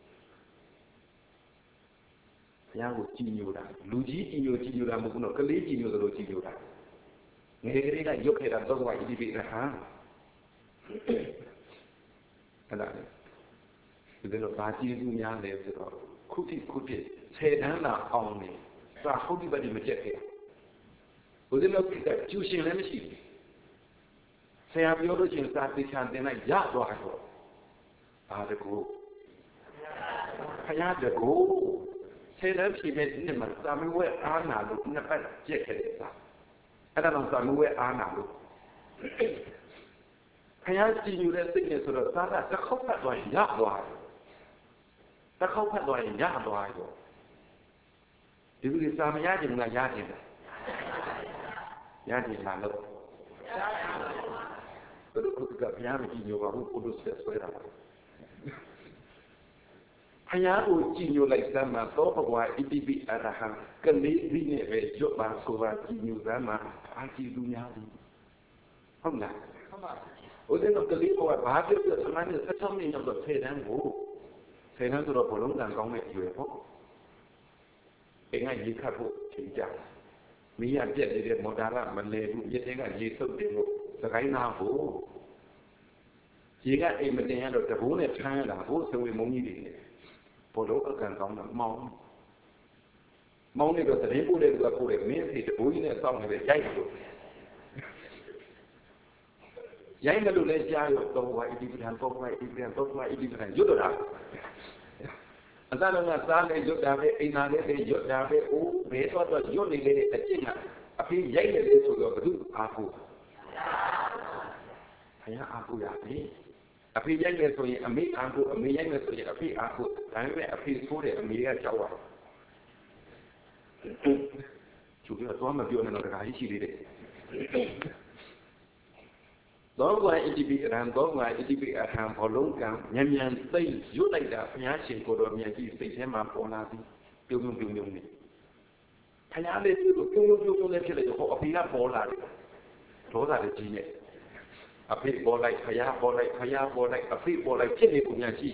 ဘုရားကိုကြည်ညိုတာလူကြီးကြည်ညိုတာမဟုတ်ဘူးနော်ကလေးကြည်ညိုသလိုကြည်ညိုတာငယ်ကလေးကရွတ်ခဲ့တာတော့ဝိုင်းဒီပြန်ဟာအဲ့ဒါလေဒီလိုဘာကြည့်သူများလဲဆိုတော့ခုတိ10 တန်းလာအောင်နေစာဟုတ်ဒီပတ်ဒီမကြက်ခဲ့ဘုရားလောကကကျူရှင်လည်းမရှိဘူးဆရာပြောလို့ချင်းစာသိချာတင်လိုက်ရသွားတော့ဘာတကူခရတကူ10 တန်းဖြစ်မဲ့ဒီမှာစာမဝဲအားနာလို့နှစ်ပတ်ကြက်ခဲ့တယ်စာအဲ့ဒါတော့စာမဝဲအားနာလို့ခရကြည်ညိုတဲ့စိတ်နဲ့ဆိုတော့သာကတစ်ခေါက်ဖတ်သွားရင်ရသွားတယ်တစ်ခေါက်ဖတ်သွားရင်ရသွားရောဒီလိုစာမရခြင်းကရခြင်းတယ်ရခြင်းလားလို့ဘယ်လိုကဘုရားမကြည်ညိုပါဘူးဘုလိုဆက်ဆွဲတာပါဘုရားကိုကြည်ညိုလိုက်စမ်းမှာသောဘဂဝါဣတိပိအရဟံကလေးဒီနဲ့ပဲရွတ်ပါကိုပါကြည်ညိုစမ်းမှာအာကြည်သူများသည်ဟုတ်လားဟုတ်ပါဦးဇင်းတို့ကလေးကဘာပြောသမိုင်းနဲ့16နှစ်ရောက်တော့10 တန်းကို10 တန်းဆိုတော့ဘလုံးတန်ကောင်းတဲ့အရွယ်ပေါ့အိမ်ကရေခတ်ဖို့ချိန်ကြမီးရပြက်နေတဲ့မော်တာကမလဲဘူးမြစ်ထဲကရေဆုပ်တင်လို့သခိုင်းသားဖို့ရေကအိမ်မတင်ရတော့တဘိုးနဲ့ထမ်းရတာဟိုသဝေမုံကြီးတွေဘလုံးအကန်ကောင်းတာမောင်းနေတော့သတင်းပို့တဲ့လူကပို့တယ်မင်းစီတဘိုးကြီးနဲ့စောင့်နေပဲရိုက်လို့ရိုင်းတယ်လို့လည်းကြားရောတော့ဝိုင်းဒီပြန်တော့ဝိုင်းဒီပြန်တော့ဝိုင်းဒီပြန်ရွတ်တော့တာအသာလုံးကစားလေရွတ်တာပဲအိမ်သာလေးတွေရွတ်တာပဲအိုးဘဲတော့ရွတ်နေလေအကျင့်ကအဖေရိုက်တယ်လို့ဆိုတော့ဘယ်သူအားကိုဘုရားအားကိုရပြီအဖေရိုက်တယ်ဆိုရင်အမေအားကိုအမေရိုက်တယ်ဆိုရင်အဖေအားကိုဒါပေမဲ့အဖေဆိုးတယ်အမေကကြောက်ရတော့သူကတော့မပြောနဲ့တော့တခါကြီးရှိသေးတယ်သောကဣတိပိရံသောကဣတိပိအထံဘောလုံးကံမြန်သိရွတ်လိုက်တာဘုရားရှင်ကိုတော်မြတ်ကြီးစိတ်ထဲမှာပေါ်လာပြီးပြုံနေဘုရားလေးပြုံလေးဖြစ်လိုက်တော့အဖေကပေါ်လာတယ်ဒေါသလည်းကြီးနေအဖေပေါ်လိုက်ဘုရားပေါ်လိုက်အဖေပေါ်လိုက်ဖြစ်နေပုံများရှိ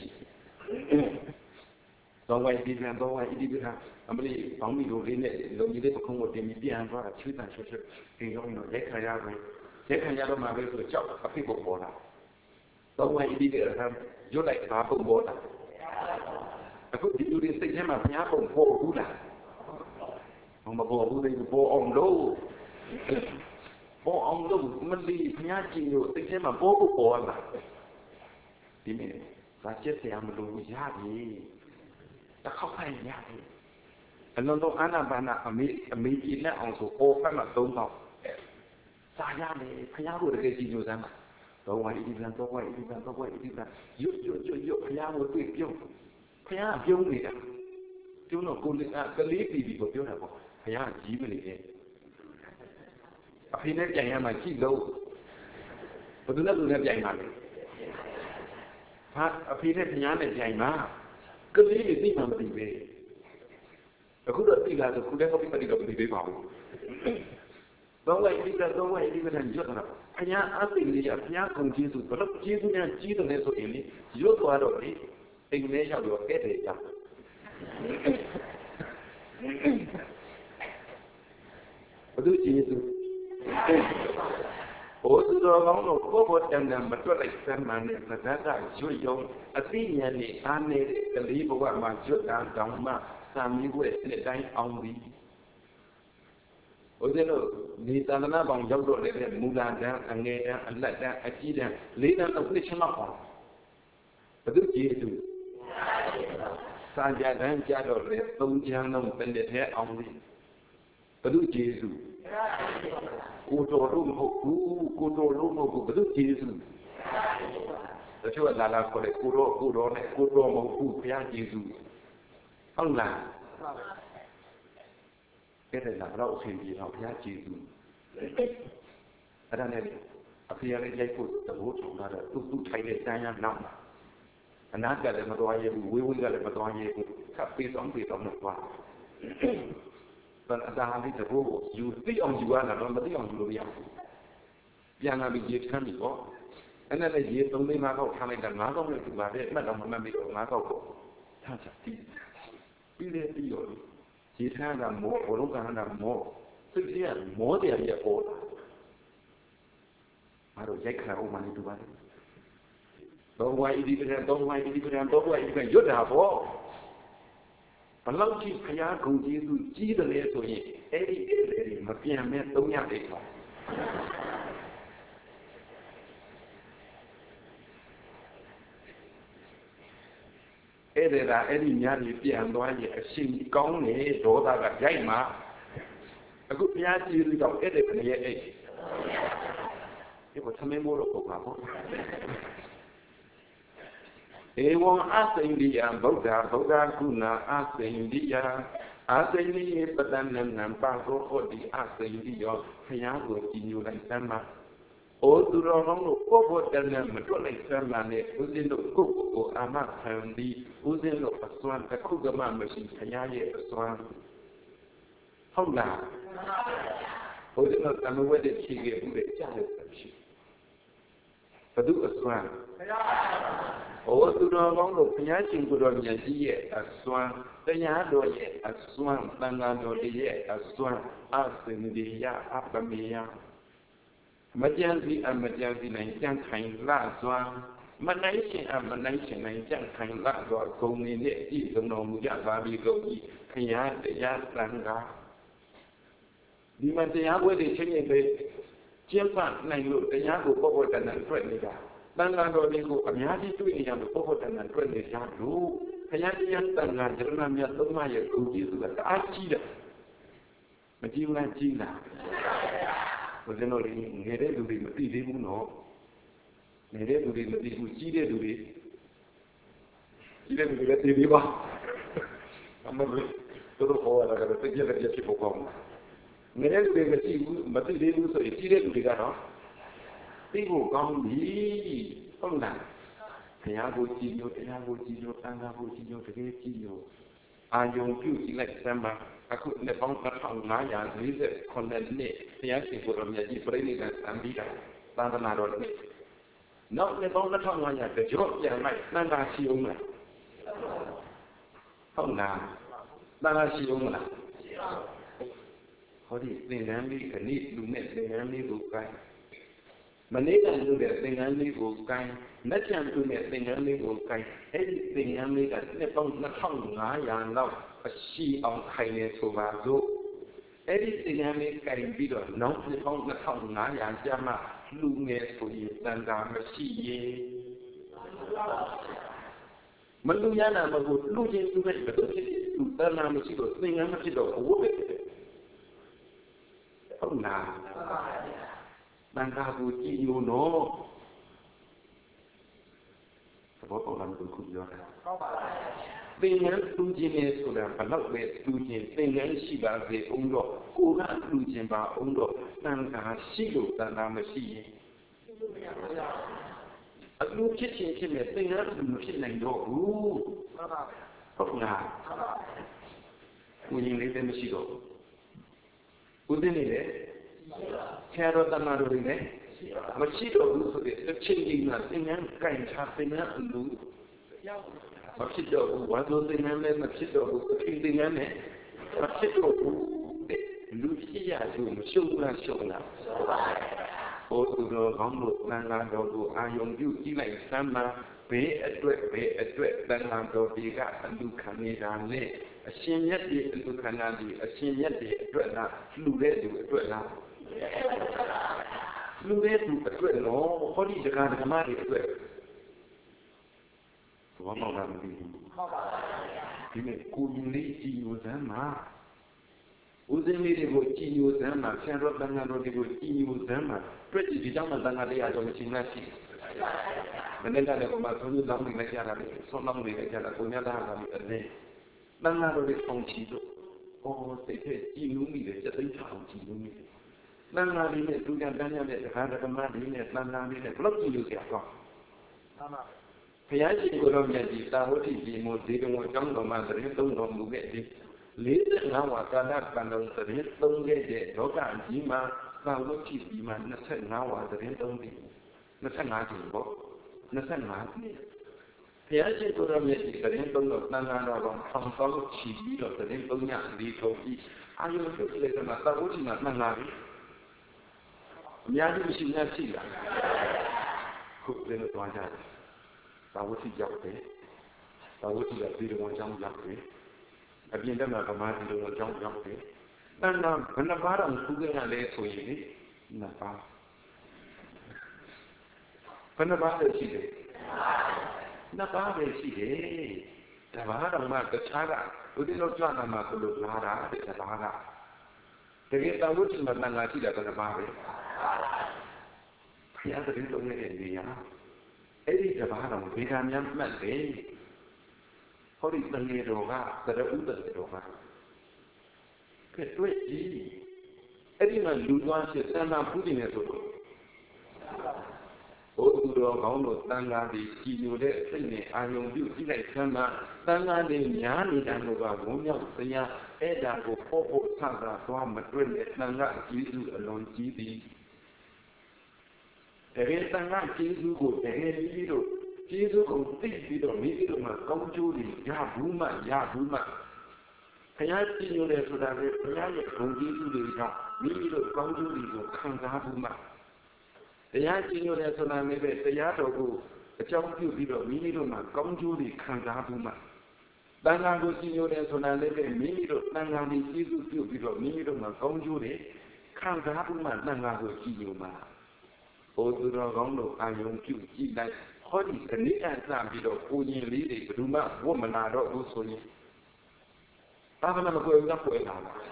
သောကဣတိပိရံသောကဣတိပိရံအမလေးဘောင်းမီတို့လေးနဲ့လုံကြီးလေးပခုံးကိုတင်ပြီးပြန်သွားတာချွေးတန်ချွတ်အိမ်ရောက်ရင်တော့ရိုက်ခါရပဲလက်ခံရတော့မှပဲဆိုကြောက်အဖေပုံပေါ်လာတော့ဝိုင်းဒီကရွတ်လိုက်တာပုံပေါ်လာအခုဒီလူတွေစိတ်ထဲမှာဘုရားပုံပေါ်ဘူးလားမပေါ်ဘူးလေပေါ်အောင်လို့မလီဘုရားကြည်လို့စိတ်ထဲမှာပေါ်လာဒီနေ့စာချက်ဆရာမလို့ရပြီတစ်ခေါက်ဖိုင်ရပြီအလုံးစုံအာနာပါနာအမေကြီးလက်အောင်ဆိုပေါ်ဖက်မှာ3ပေါက်စာရတယ်ဘုရားကိုတကယ်ကြည်ညိုစမ်းပါတော့ဝိုင်းဒီပြန်တော့ဝိုင်းဒီပြန်ရွတ်ဘုရားကိုတွေ့ပြုံးဘုရားပြုံးနေတာပြုံးတော့ကိုယ်ကလေးပြီးကိုပြောတာပေါ့ဘုရားကြီးမနေနဲ့အဖေနဲ့ပြန်ရမှကြည့်လို့ဘယ်သူနဲ့သူနဲ့ပြန်မှာလဲဟာအဖေနဲ့ဘုရားနဲ့ပြန်မှာကလေးတွေသိမှမသိပဲအခုတော့သိလာဆိုခုလည်းဟုတ်ပြီတော့မသိသေးပါဘူးတော့ဝိုင်းဒီကတော့ဝိုင်းဒီကတည်းကရွတ်တာဘုရားအသိလေးကဘုရားကုန်ကျေးဇူးဘလို့ကျေးဇူးများကြီးတယ်ဆိုရင်လေရွတ်သွားတော့လေအိမ်ထဲရောက်တော့အဲ့တဲ့ကြောင့်ဘုသူကျေးဇူးဘုသူတော်ကောင်းတို့ကိုယ်တန်တန်မတွက်လိုက်စမ်းမှန်းနဲ့သဒ္ဒကရွတ်ယုံအသိဉာဏ်နဲ့အားနေတဲ့ကလေးဘဝမှာရွတ်တာတောင်မှစာမင်းကိုတဲ့နှစ်တိုင်းအောင်ပြီးဦးဇင်းတို့ဒီသန္တနာပေါင်းရောက်တော့လည်းမူလာတန်းအငယ်တန်းအလတ်တန်းအကြီးတန်း၄တန်းတော့နှစ်ချင်းလောက်ပါဘယ်သူကျေးဇူးဘ Saja dan jadol tungjian nong pendet ông đi betul Yesus kudorum hoku betul Yesus tapi wala ko le kudo mo ku pia Yesus không là cái này làเราสิ่งที่เราพระเยซูอันนั้นเนี่ยอภิยาเลยพูดตะโกนมาแล้วตุ๊กไทยเลยใจยังน้ำอันนั้นก็เลยมาตัวเยซูวิวก็เลยมาตัวเยซูขับปีสองหนึ่งว่าตอนอาจารย์ที่จะพูดอยู่ที่องค์อยู่นะเราไม่ที่องค์อยู่เลยยังมีเยซูนี่ก็อันนั้นเลยเยซูตรงนี้มาเขาทำให้กันมาเขาไม่ถูกมาเลยไม่เราไม่มีมาเขาท่านจะปีเลยปีอยู่จีท่าดำโม่โอลุกาดำโม่ซึ่งที่โม่เดียร์โอมาดูใจขาวมันดูว่าตัววายดีเป็นตัววายยุดหาพ่อพลังที่พยาคงจีดูจีตเลยส่วนนี้เอริมาเปลี่ยนแม่ตรงนี้เด็กเอเดราเอริญาลีเปลี่ยนตัวนี้สิ่งก้องนี่โดดกับใจมาแล้วก็พยาจีดูกับเอเดเป็นยังไงที่ผมทำไม่หมดหรอกครับเอวังอาศัยดีอันบุตรคุณาอาศัยดีอาศัยนี้ประดันนั้นปางโรคดีอาศัยดียอพยาตัวจีนอยู่ในสมาโอ้ตัวเราน้องลูกก็พอจะเนี่ยมันตัวในสมาเนี่ยอุจินลูกก็อามาทำดีอุจินลูกสวรรค์แต่คู่กับมันไม่ใช่พยาเย่สวรรค์ห้องน้ำโอ้ที่เราทำไว้ได้ชี้เกี่ยวกับใจสักทีประตูสวรรค์โอ้ตัวเราน้องลูกพยาชิงตัวเราเนี่ยที่เย่สวรรค์แต่ยาโดยเย่สวรรค์ตั้งงานโดยเย่สวรรค์อาศัยดียาอัปเมียมาเจอที่มาเจอที่ไหนจังไทยล่าสวรรค์มันไหนเช่นมันไหนเช่นไหนจังไทยล่าสวรรค์คงนี่เนี่ยที่ตรงโน้นยาบาบีก็มีพยาแต่ยาตั้งงานဒီမှာတရားပွဲတွေချင်းချင်းပဲကျင်းပနိုင်လို့တရားကိုပုဂ္ဂိုလ်တဏ္ဍတွေ့နေတာတန်ခါတော်တွေကိုအများကြီးတွေ့နေရလို့ပုဂ္ဂိုလ်တဏ္ဍတွေ့နေကြလို့ဘုရားတရားတန်ခါဇရဏမြတ်သုံးပါးရဲ့ဂုဏ်ကျေးဇူးကတအားကြီးတယ်မကြီးဘူးလားကြီးလားဘုရားတော်လေးငယ်တဲ့လူတွေမသိသေးဘူးနော်ငယ်တဲ့လူတွေမသိဘူးကြီးတဲ့လူတွေလည်းသိသေးပါအမှန်ပဲတို့ဟောရတာကတည်းကဖြစ်ဖို့ကောင်းငယ်တဲ့လူတွေမသိသေးဘူးဆိုရင်ကြီးတဲ့လူတွေကတော့သိဖို့ကောင်းပြီဟုတ်လားဘုရားကိုကြည်ညိုတရားကိုကြည်ညိုသံဃာကိုကြည်ညိုတကယ်ကြည်ညိုအာယုံပြုကြည့်လိုက်စမ်းပါအခုနှစ်ပေါင်း2549နှစ်တရားရှင်ကိုယ်တော်မြတ်ကြီးပြိဋိနိဗ္ဗာန်စံပြီးတာသာသနာတော်နှစ်နောက်နှစ်ပေါင်း2500တကြော့ပြန်လိုက်သံဃာရှိအောင်လားဟုတ်လားသံဃာရှိအောင်လားဟောဒီသင်္ကန်းလေးခဏိလူနဲ့သင်္ကန်းလေးကိုကိုင်းမနေ့ကလူတဲ့သင်္ကန်းလေးကိုကိုင်းလက်ချံလူနဲ့သင်္ကန်းလေးကိုကိုင်းအဲ့ဒီသင်္ကန်းလေးကနှစ်ပေါင်း2500လောက်အရှိအောင်ခိုင်နေဆိုပါစို့အဲ့ဒီသင်္ကန်းလေးကိုင်းပြီးတော့နောက်နှစ်ပေါင်း2500ကျမှလူငယ်ဆိုရင်တန်တာမရှိရင်မလူရနာမဟုတ်လူချင်းသူပဲဘယ်လိုဖြစ်လူတန်တာမရှိတော့သင်္ကန်းမဖြစ်တော့ဘူးပဲဟုတ်လားတန်ခါကိုကြည်ညိုနော်သဘောပေါက်လားမသိဘူးပြောတာဟုတ်ပါဘူးသင်္ကန်းလူချင်းနဲ့ဆိုတာဘလောက်ပဲလူချင်းသင်္ကန်းရှိပါစေအောင်တော့ကိုကလူချင်းပါအောင်တော့တန်ခါရှိလို့တန်ခါမရှိရင်အလူဖြစ်ချင်းဖြစ်မဲ့သင်္ကန်းလူမဖြစ်နိုင်တော့ဘူးဟုတ်လားကိုရင်လေးလည်းမရှိတော့ဦးသိနေလေဆရာတော်တမန်တော်တွေလည်းမရှိတော့ဘူးဆိုတဲ့အချိန်ကြီးမှာသင်္ကန်းကင်ချသင်္ကန်းအလူမဖြစ်တော့ဘူးဝါသောသင်္ကန်းလည်းမဖြစ်တော့ဘူးအချိန်သင်္ကန်းလည်းမဖြစ်တော့ဘူးလူဖြစ်ရလို့မရှုပ်လားရှုပ်လားဟိုသူတော်ကောင်းတို့သံဃာတော်တို့အာယုံပြုကြည့်လိုက်စမ်းပါဘေးအတွက်သံဃာတော်တွေကအလူခံနေတာနဲ့အရှင်မြတ်တွေအလူခံတာဒီအရှင်မြတ်တွေအတွက်လားလူတဲ့သူအတွက်လားလူတဲ့သူအတွက်တော့ဟောဒီဓမ္မတွေအတွက်ဘောမောင်ကမသိဘူးဟုတ်ပါဘူးဒီနေ့ကိုရင်လေးကြည်ညိုစမ်းမှာဦးစင်းလေးတွေကိုကြည်ညိုစမ်းမှာဆရာတော်တန်ခါတော်တွေကိုကြည်ညိုစမ်းမှာတွေ့ကြည့်ဒီကြောင့်မှတန်ခါတရားတော်မရှိမှရှိမနေ့ကလည်းကိုမဆုံးလို့လောင်းနေလိုက်ကြတာလေဆုံးလောင်းနေလိုက်ကြတာကိုညတာကလည်းအနေတန်ခါတော်တွေဆောင်ချီလို့စိတ်ထဲကြည်နူးမိတယ်စက်သိမ်းချအောင်ကြည်နူးမိတယ်တန်ခါလေးနဲ့သူကတန်းရတဲ့အခါဓမ္မလေးနဲ့တန်ခါလေးနဲ့ဘလောက်ကြည်လို့ဆရာတော်ဘုရားရှင်ကိုယ်တော်မြတ်ကြီးတာဝတိဒီမိုဒီကံကျောင်းတော်မှာတရင်သုံးတော်မူခဲ့သည်45ဝါကာလကံတော်တရင်သုံးခဲ့တဲ့လောကကြီးမှာတာဝတိဒီမှာ25ဝါတရင်သုံးပြီ25ကျင်ပေါ့25နှစ်ဘုရားရှင်ကိုယ်တော်မြတ်ကြီးတရင်သုံးတော်တန်ခါတော်ပေါင်းထောင်သောချီပြီးတော့တရင်သုံးညလေးထုံးပြီးအာယုပြုတ်လေကမှာတာဝတိမှာမှန်လာပြီအများကြီးမရှိနဲ့ရှိလာခုလည်းတော့ကြတယ်တာဝတိရောက်တယ်တာဝတိကဒီလိုကြောင်းရောက်တယ်အပြင်တက်မှာဗမာဒီလိုကြောင်းရောက်တယ်တဏ္ဍာဘယ်နှပါးတော့ခုခဲ့ရလဲဆိုရင်လေနှစ်ပါးဘယ်နှပါးလဲရှိတယ်နှစ်ပါးပဲရှိတယ်တပါးတော့မှတခြားကဘုရားတော်ကြွလာမှာဘယ်လိုလာတာတဲ့တပါးကတကယ်တာဝတိမှာတန်ခါရှိတာဘယ်နှပါးပဲဘုရားတပည့်တော်ရဲ့နေရာအဲ့ဒီတပါးတော်ဘေးကများမှတ်တယ်ဟောဒီတငယ်တော်ကသရဥတ္တတော်ကကဲတွေ့ကြည့်အဲ့ဒီမှာလူသွားဖြစ်သံသာဖူးနေတယ်ဆိုတော့ဘုသူတော်ကောင်းတို့သံဃာတွေကြည်ညိုတဲ့စိတ်နဲ့အာယုံပြုကြည့်လိုက်သံဃာသံဃာတွေများနေတဲ့လူကဘုံမြောက်စရာအဲ့ဒါကိုဖို့ဆန့်တာသွားမတွေ့တဲ့သံဃာကျေးဇူးအလွန်ကြီးသည်တကယ်တန်ခါကျေးဇူးကိုတကယ်ပြီးတော့ကျေးဇူးကိုသိပြီးတော့မိမိတို့မှာကောင်းကျိုးတွေရဘူးမှဘုရားကြည်ညိုတယ်ဆိုတာလေဘုရားရဲ့ဂုဏ်ကျေးဇူးတွေကြောင့်မိမိတို့ကောင်းကျိုးတွေကိုခံစားဘူးမှတရားကြည်ညိုတယ်ဆိုတာလည်းပဲတရားတော်ကိုအကြောင်းပြုပြီးတော့မိမိတို့မှာကောင်းကျိုးတွေခံစားဘူးမှတန်ခါကိုကြည်ညိုတယ်ဆိုတာလည်းပဲမိမိတို့တန်ခါကိုကျေးဇူးပြုပြီးတော့မိမိတို့မှာကောင်းကျိုးတွေခံစားဘူးမှတန်ခါကိုကြည်ညိုမှာဘုသူတော်ကောင်းတို့အာယုံပြုကြည့်လိုက်ဟောဒီကနေ့အစပြီးတော့ကိုရင်လေးတွေဘယ်သူမှဝတ်မနာတော့ဘူးဆိုရင်သာသနာမကွယ်ဘူးလားကွယ်လာလား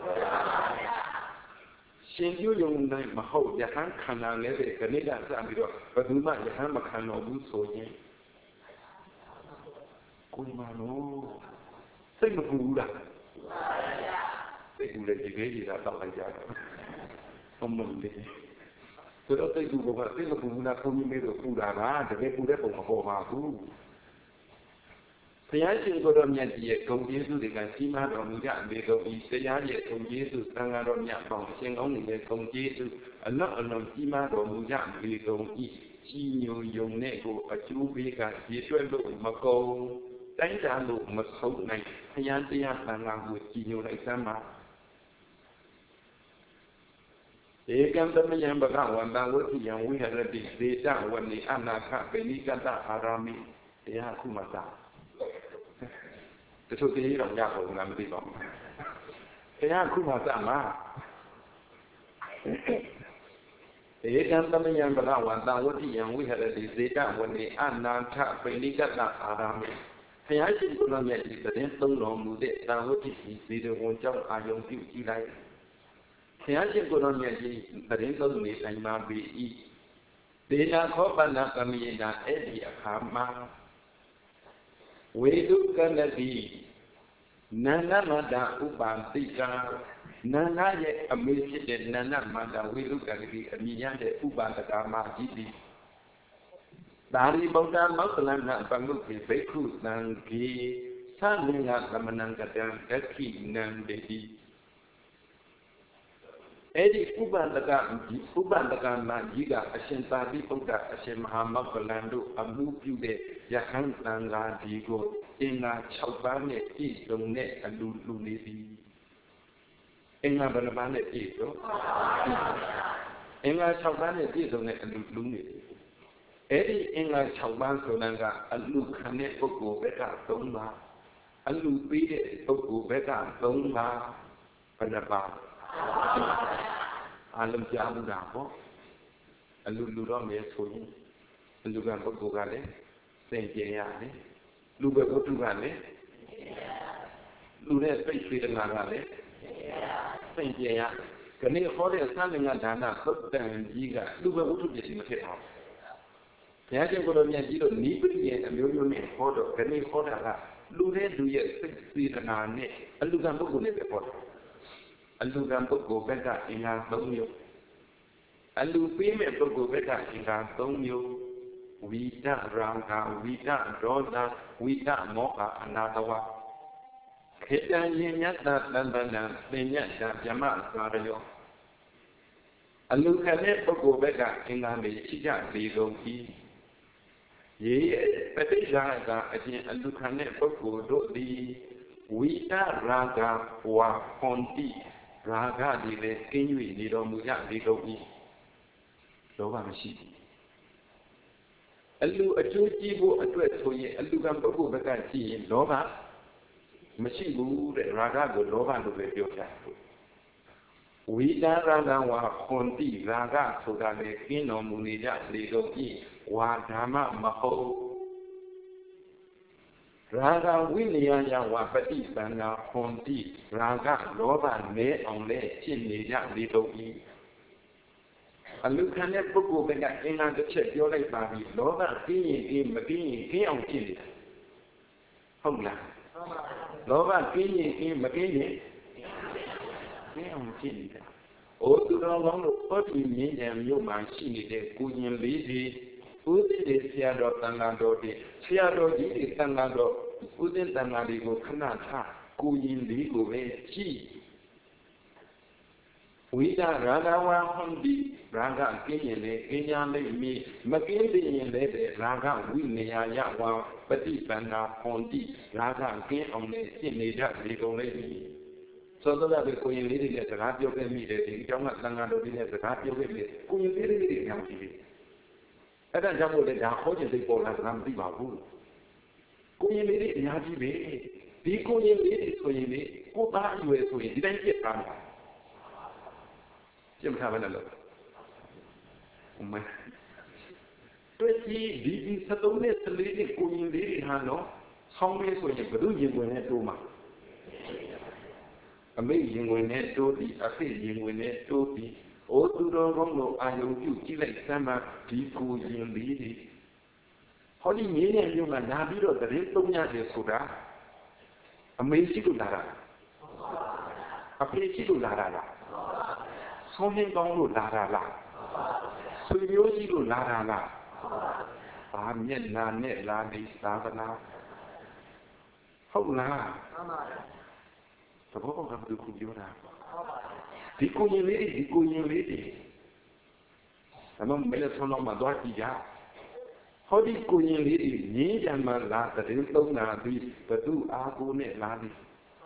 ရှင်ပြုယုံနိုင်မဟုတ်ယဟန်ခန္ဓာလည်းပဲကနေ့ကစပြီးတော့ဘယ်သူမှယဟန်မခံတော့ဘူးဆိုရင်ကိုယ်မလို့စိတ်မပူဘူးလားစိတ်ပူလေဒီလေးကြီးတော့တောက်လိုက်ကြတော့ဘုံမလို့ဆိုတော့တိတ်ကူကတိတ်မပူဘူးလားခုံးကြီးတို့ပူတာကတကယ်ပူတဲ့ပုံမပေါ်ပါဘူးဘုရားရှင်ကိုယ်တော်မြတ်ကြီးရဲ့ဂုဏ်ကျေးဇူးတွေကကြီးမားတော်မူကြလေကုန်ဤတရားရဲ့ဂုဏ်ကျေးဇူးသံဃာတော်မြတ်ပေါင်းရှင်ကောင်းနေတဲ့ဂုဏ်ကျေးဇူးအလွန်ကြီးမားတော်မူကြလေကုန်ဤကြီးညိုယုံနဲ့ကိုအကျိုးပေးကရေတွက်လို့မကုန်တိုင်းတာလို့မဆုံးနိုင်ဘုရားတရားသံဃာကိုကြီးညိုလိုက်စမ်းပါဧကံသမယံဘဂဝန္တဝတိယံဝိဟရတိဒေတဝနေအနာခပိနိကတအာရမိတရားခုမှသာတချို့တရားတော်ရပုံလားမသိပါဘူးတရားခုမှသာမှာဧကံသမယံဘဂဝန္တဝတိယံဝိဟရတိဒေတဝနေအနာခပိနိကတအာရမိဘုရားရှင်ကိုယ်တော်မြတ်ဒီသတင်းသုံးတော်မူတဲ့သာဝတိဒီတော်ဝန်ကြောင့်အာယုံပြုကြည့်လိုက်ဘုရားရှင်ကိုယ်တော်မြတ်ကြီးသတင်းသုံးနေတိုင်းမှာပြီးဤဒေနာခောပနာကမိနာအဲ့ဒီအခါမှာဝေဒုကလတိနန္ဒမတ္တဥပန္တိကနန္ဒရဲ့အမေဖြစ်တဲ့နန္ဒမတ္တဝေဒုကလတိအမိရတဲ့ဥပန္တကာမကြီးသည်သာရိပုတ္တမောက္ခလန္နပမုခေဘိက္ခုသံဃေသံဃာသမဏံကတံဒက္ခိနံတေတိအဲ့ဒီဥပန္တကနာကြီးကအရှင်သာရိပုတ္တအရှင်မဟာမောက္ခလန်တို့အမှုပြုတဲ့ယဟန်သံဃာဒီကိုအင်္ဂါ6ပါးနဲ့ပြည့်စုံတဲ့အလူနေသည်အင်္ဂါဘယ်နှပါးနဲ့ပြည့်စုံအင်္ဂါ6ပါးနဲ့ပြည့်စုံတဲ့အလူနေသည်အဲ့ဒီအင်္ဂါ6ပါးဆိုတာကအလူခံတဲ့ပုဂ္ဂိုလ်ဘက်က3ပါးအလူပေးတဲ့ပုဂ္ဂိုလ်ဘက်က3ပါးဘယ်နှပါးအလုံးကြားမှုတာပေါ့အလူတော့မယ်ဆိုရင်အလူကပုဂ္ဂိုလ်ကလည်းစင်ကြယ်ရတယ်လူပဲဝတ္ထုကလည်းလူနဲ့စိတ်စေတနာကလည်းစိတ်ကြရခဏခေါ်တဲ့သံဃာဒါနသုတ်တန်ကြီးကလူပဲဝတ္ထုပစ္စည်းမဖြစ်အောင်ဘုရားရှင်ကိုယ်တော်မြတ်ကြီးတို့နိဗ္ဗာန်ရဲ့အမျိုးမျိုးနဲ့ဟောတော့ခဏခေါ်တာကလူတဲ့လူရဲ့စိတ်စေတနာနဲ့အလူကံပုဂ္ဂိုလ်နဲ့ပဲဟောတယ်အလူကံပုဂ္ဂိုလ်ဘက်ကအင်္ဂါ၃မျိုးအလူပေးမဲ့ပုဂ္ဂိုလ်ဘက်ကအင်္ဂါ၃မျိုးဝိတရာဂဝိတဒေါသဝိတမောဟအနာတဝခေတံယင်ညတသံတန္တံသင်ညတဗြဟ္မသာရယောအလူခံတဲ့ပုဂ္ဂိုလ်ဘက်ကအင်္ဂါတွေရှိကြလေကုန်၏ရေပဋိရာဂအကျင့်အလူခံတဲ့ပုဂ္ဂိုလ်တို့သည်ဝိတရာဂဝါဟွန်တိရာဂသည်လည်းကင်း၍နေတော်မူကြလေကုန်၏လောဘမရှိဘူးအလူအကျိုးကြည့်ဖို့အတွက်ဆိုရင်အလူကံပုဂ္ဂိုလ်ဘက်ကကြည့်ရင်လောဘမရှိဘူးတဲ့ရာဂကိုလောဘလို့ပဲပြောပြတယ်ဝိတရာဂဝါဟွန်တိရာဂဆိုတာလေကင်းတော်မူနေကြလေကုန်၏ဝါဓမ္မမဟုတ်ရာဂဝိနည်းယဝပฏิပန္နာဟွန်တိရာဂလောဘနဲအောင်လဲဖြစ်နေကြလေကုန်၏အလူခံတဲ့ပုဂ္ဂိုလ်ဘက်ကအင်္ဂါတစ်ချက်ပြောလိုက်ပါပြီလောဘကင်းရင်ကင်းမကင်းရင်ကင်းအောင်ဖြစ်နေတာဟုတ်လားလောဘကင်းရင်ကင်းမကင်းရင်ကင်းအောင်ဖြစ်နေတာအိုသူတော်ကောင်းတို့ဟောဒီမြင်းကြံမြို့မှာရှိနေတဲ့ကိုရင်လေးကြီးဦးသိတဲ့ဆရာတော်တန်ခါတော်တွေဆရာတော်ကြီးတွေတန်ခါတော်ဦးသိတန်ခါတွေကိုခဏထားကိုရင်လေးကိုပဲကြည့်ဝိတရာဂဝါဟွန်တိရာဂကင်းရင်လည်းကင်းရလိမ့်မည်မကင်းသေးရင်လည်းရာဂဝိနည်းယဝါပฏิပန္နာဟွန်တိရာဂကင်းအောင်လည်းရှင်းနေကြလေကုန်လိမ့်မည်သောသောပဲကိုရင်လေးတွေနဲ့စကားပြောခဲ့မိတယ်ဒီအကြောင်းကသံဃာတော်တွေနဲ့စကားပြောခဲ့မိတယ်ကိုရင်လေးတွေအများကြီးပဲအဲ့ဒါကြောင့်မို့လဲဒါဟောခြင်းသိပေါ်လာတာမသိပါဘူးကိုရင်လေးတွေအများကြီးပဲဒီကိုရင်လေးတွေဆိုရင်လေကိုသားအရွယ်ဆိုရင်ဒီတိုင်းပြစ်ထားမှာပြစ်မထားဘဲနဲ့လို့အမေတွေ့ကြည့်ဒီ73နဲ့14နဲ့ကိုရင်လေးတွေဟာနော်ဆောင်းလေးဆိုရင်ဘယ်သူရင်ဝင်နဲ့တိုးမှာအမေရင်ဝင်နဲ့တိုးပြီးအဖေရင်ဝင်နဲ့တိုးပြီးအိုသူတော်ကောင်းတို့အာယုံပြုကြည့်လိုက်စမ်းပါဒီကိုရင်လေးတွေဟောဒီမြင်းရဲ့မြို့မှာလာပြီးတော့တရင်3ရတယ်ဆိုတာအမေရှိလို့လာတာအဖေရှိလို့လာတာလားဆောင်းနေကောင်းလို့လာတာလားဆွေမျိုးရှိလို့လာတာလားဘာမျက်နာနဲ့လာနေသာသနာဟုတ်လားသဘောပေါက်တာဘယ်လိုပြောတာဒီကိုရင်လေးဒီကိုရင်လေးဒီအမမဲလက်ဆုံးတော့မှသွားကြည့်ကြဟောဒီကိုရင်လေးဒီငင်းကြမှာလာတဲ့သုံးနာပြီးဘသူအားကိုနဲ့လာသည်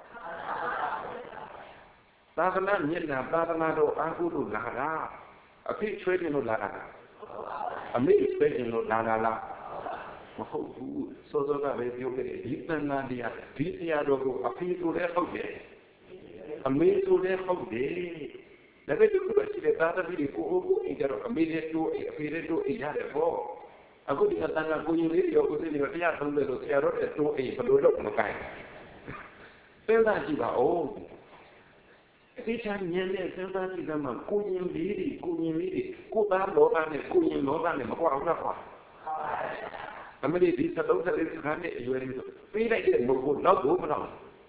သာသနာမျက်နှာသာသနာတော်အားကိုလို့လာတာအဖေချွေးတယ်လို့လာတာအမေချွေးတယ်လို့လာတာလားမဟုတ်ဘူးစောစောကပဲပြောခဲ့တယ်ဒီတန်ခါတရားဒီဆရာတော်ကိုအဖေဆိုလည်းဟုတ်တယ်အမေဆိုလည်းဟုတ်တယ်ဒါပေမဲ့ဒီလိုရှိတဲ့သာသမီတွေကိုအိမ်ကြတော့အမေလည်းတို့အဖေလည်းတို့အိမ်ရတယ်ပေါ့အခုဒီအတန်ကကိုရင်လေးရောဦးစင်းတွေတရားသုံးတယ်လို့ဆရာတော်တဲ့တို့အိမ်ဘယ်လိုလုပ်မကိုင်းစဉ်းစားကြည့်ပါဦးဒီချမ်းမြင်တဲ့စဉ်းစားကြည့်ကမှကိုရင်လေးတွေကိုသားလောဘနဲ့ကိုရင်လောဘနဲ့မကွာဘူးလားကွာအမေဒီ73ခန်းနဲ့အရွယ်လေးဆိုပေးလိုက်တဲ့ဘုံကိုတော့ဘုမတော့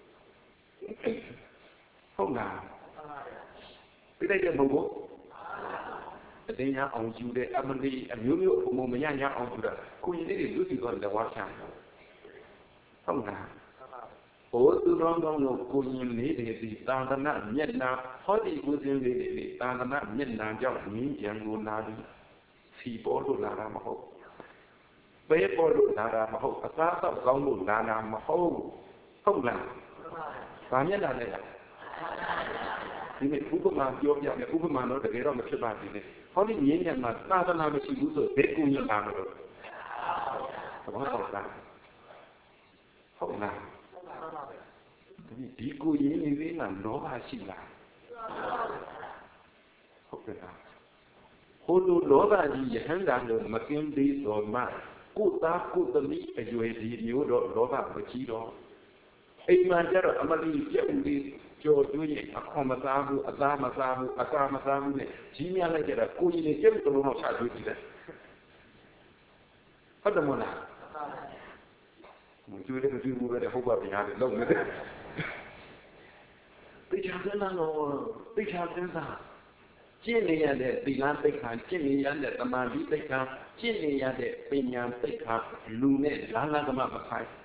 ဟုတ်လားပေးလိုက်တဲ့ဘုံကိုအတင်းရအောင်ယူတဲ့အမလီအမျိုးမျိုးဘုံမရရအောင်ယူတာကိုရင်လေးတွေလူစီတော့လက်ဝါးချမ်းဟုတ်လားဟိုသူတော်ကောင်းတို့ကိုရင်လေးတွေဒီသာသနာမျက်နှာဟောဒီကိုစင်းလေးတွေသာသနာမျက်နှာကြောင့်ငင်းရန်ကိုလာပြီးစီပေါ်လို့လာတာမဟုတ်ပဲပေါ်လို့လာတာမဟုတ်အစားတော့ကောင်းလို့လာတာမဟုတ်ဟုတ်လားဗာမျက်နှာနဲ့ဒီနေ့ဥပမာပြောပြမယ်ဥပမာတော့တကယ်တော့မဖြစ်ပါဘူးလေဟောဒီငင်းရန်မှာသာသနာမရှိဘူးဆိုဘယ်ကိုညလာမလို့ဘာတော့လားဟုတ်လားဒီကိုရင်းနေသေးလားလောဘရှိလားဟုတ်ကဲ့လားဟိုလိုလောဘကြီးယဟန်တာလို့မကင်းသေးတော့မှကိုသားကိုသမီးအရွယ်ဒီမျိုးတော့လောဘမကြီးတော့အိမ်မှာကျတော့အမလီပြက်ဦးလေးကြော်ကျွေးရင်အခေါ်မစားဘူးအသားမစားဘူးအစာမစားဘူးနဲ့ကြီးများလိုက်ကြတာကိုကြီးနေကျက်တလုံးတော့ချကျွေးကြည့်တယ်ဟုတ်တယ်မလားကျွေးတယ်ကျွေးဘူးပဲဟုတ်ပါဗျာတဲ့လုံးနေတယ်သိချင်တဲ့နော်သိချင်တဲ့ကျင့်နေရတဲ့သီလသိက္ခာကျင့်နေရတဲ့သမာဓိသိက္ခာကျင့်နေရတဲ့ပညာသိက္ခာလူနဲ့လာလာကမမခိုင်း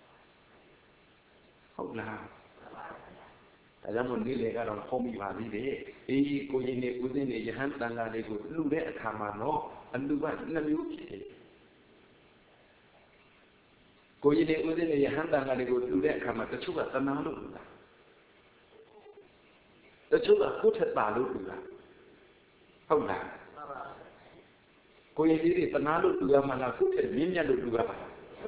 ဟုတ်လားဒါကြောင့်မို့နေ့လေကတော့ဖုံးမိပါသေးတယ်အေးကိုရင်နေဦးစင်းနေယဟန်တန်ဃာတွေကိုလူတဲ့အခါမှာတော့အလူကနှစ်မျိုးဖြစ်တယ်ကိုရင်နေဦးစင်းနေယဟန်တန်ဃာတွေကိုလူတဲ့အခါမှာတချို့ကသနာလို့လူတာတချို့ကကိုယ်ထက်ပါလို့လူတာဟုတ်လားကိုရင်ကြီးတွေသနာလို့လူရမှလားကိုယ်ထက်မြင့်မြတ်လို့လူရမှာ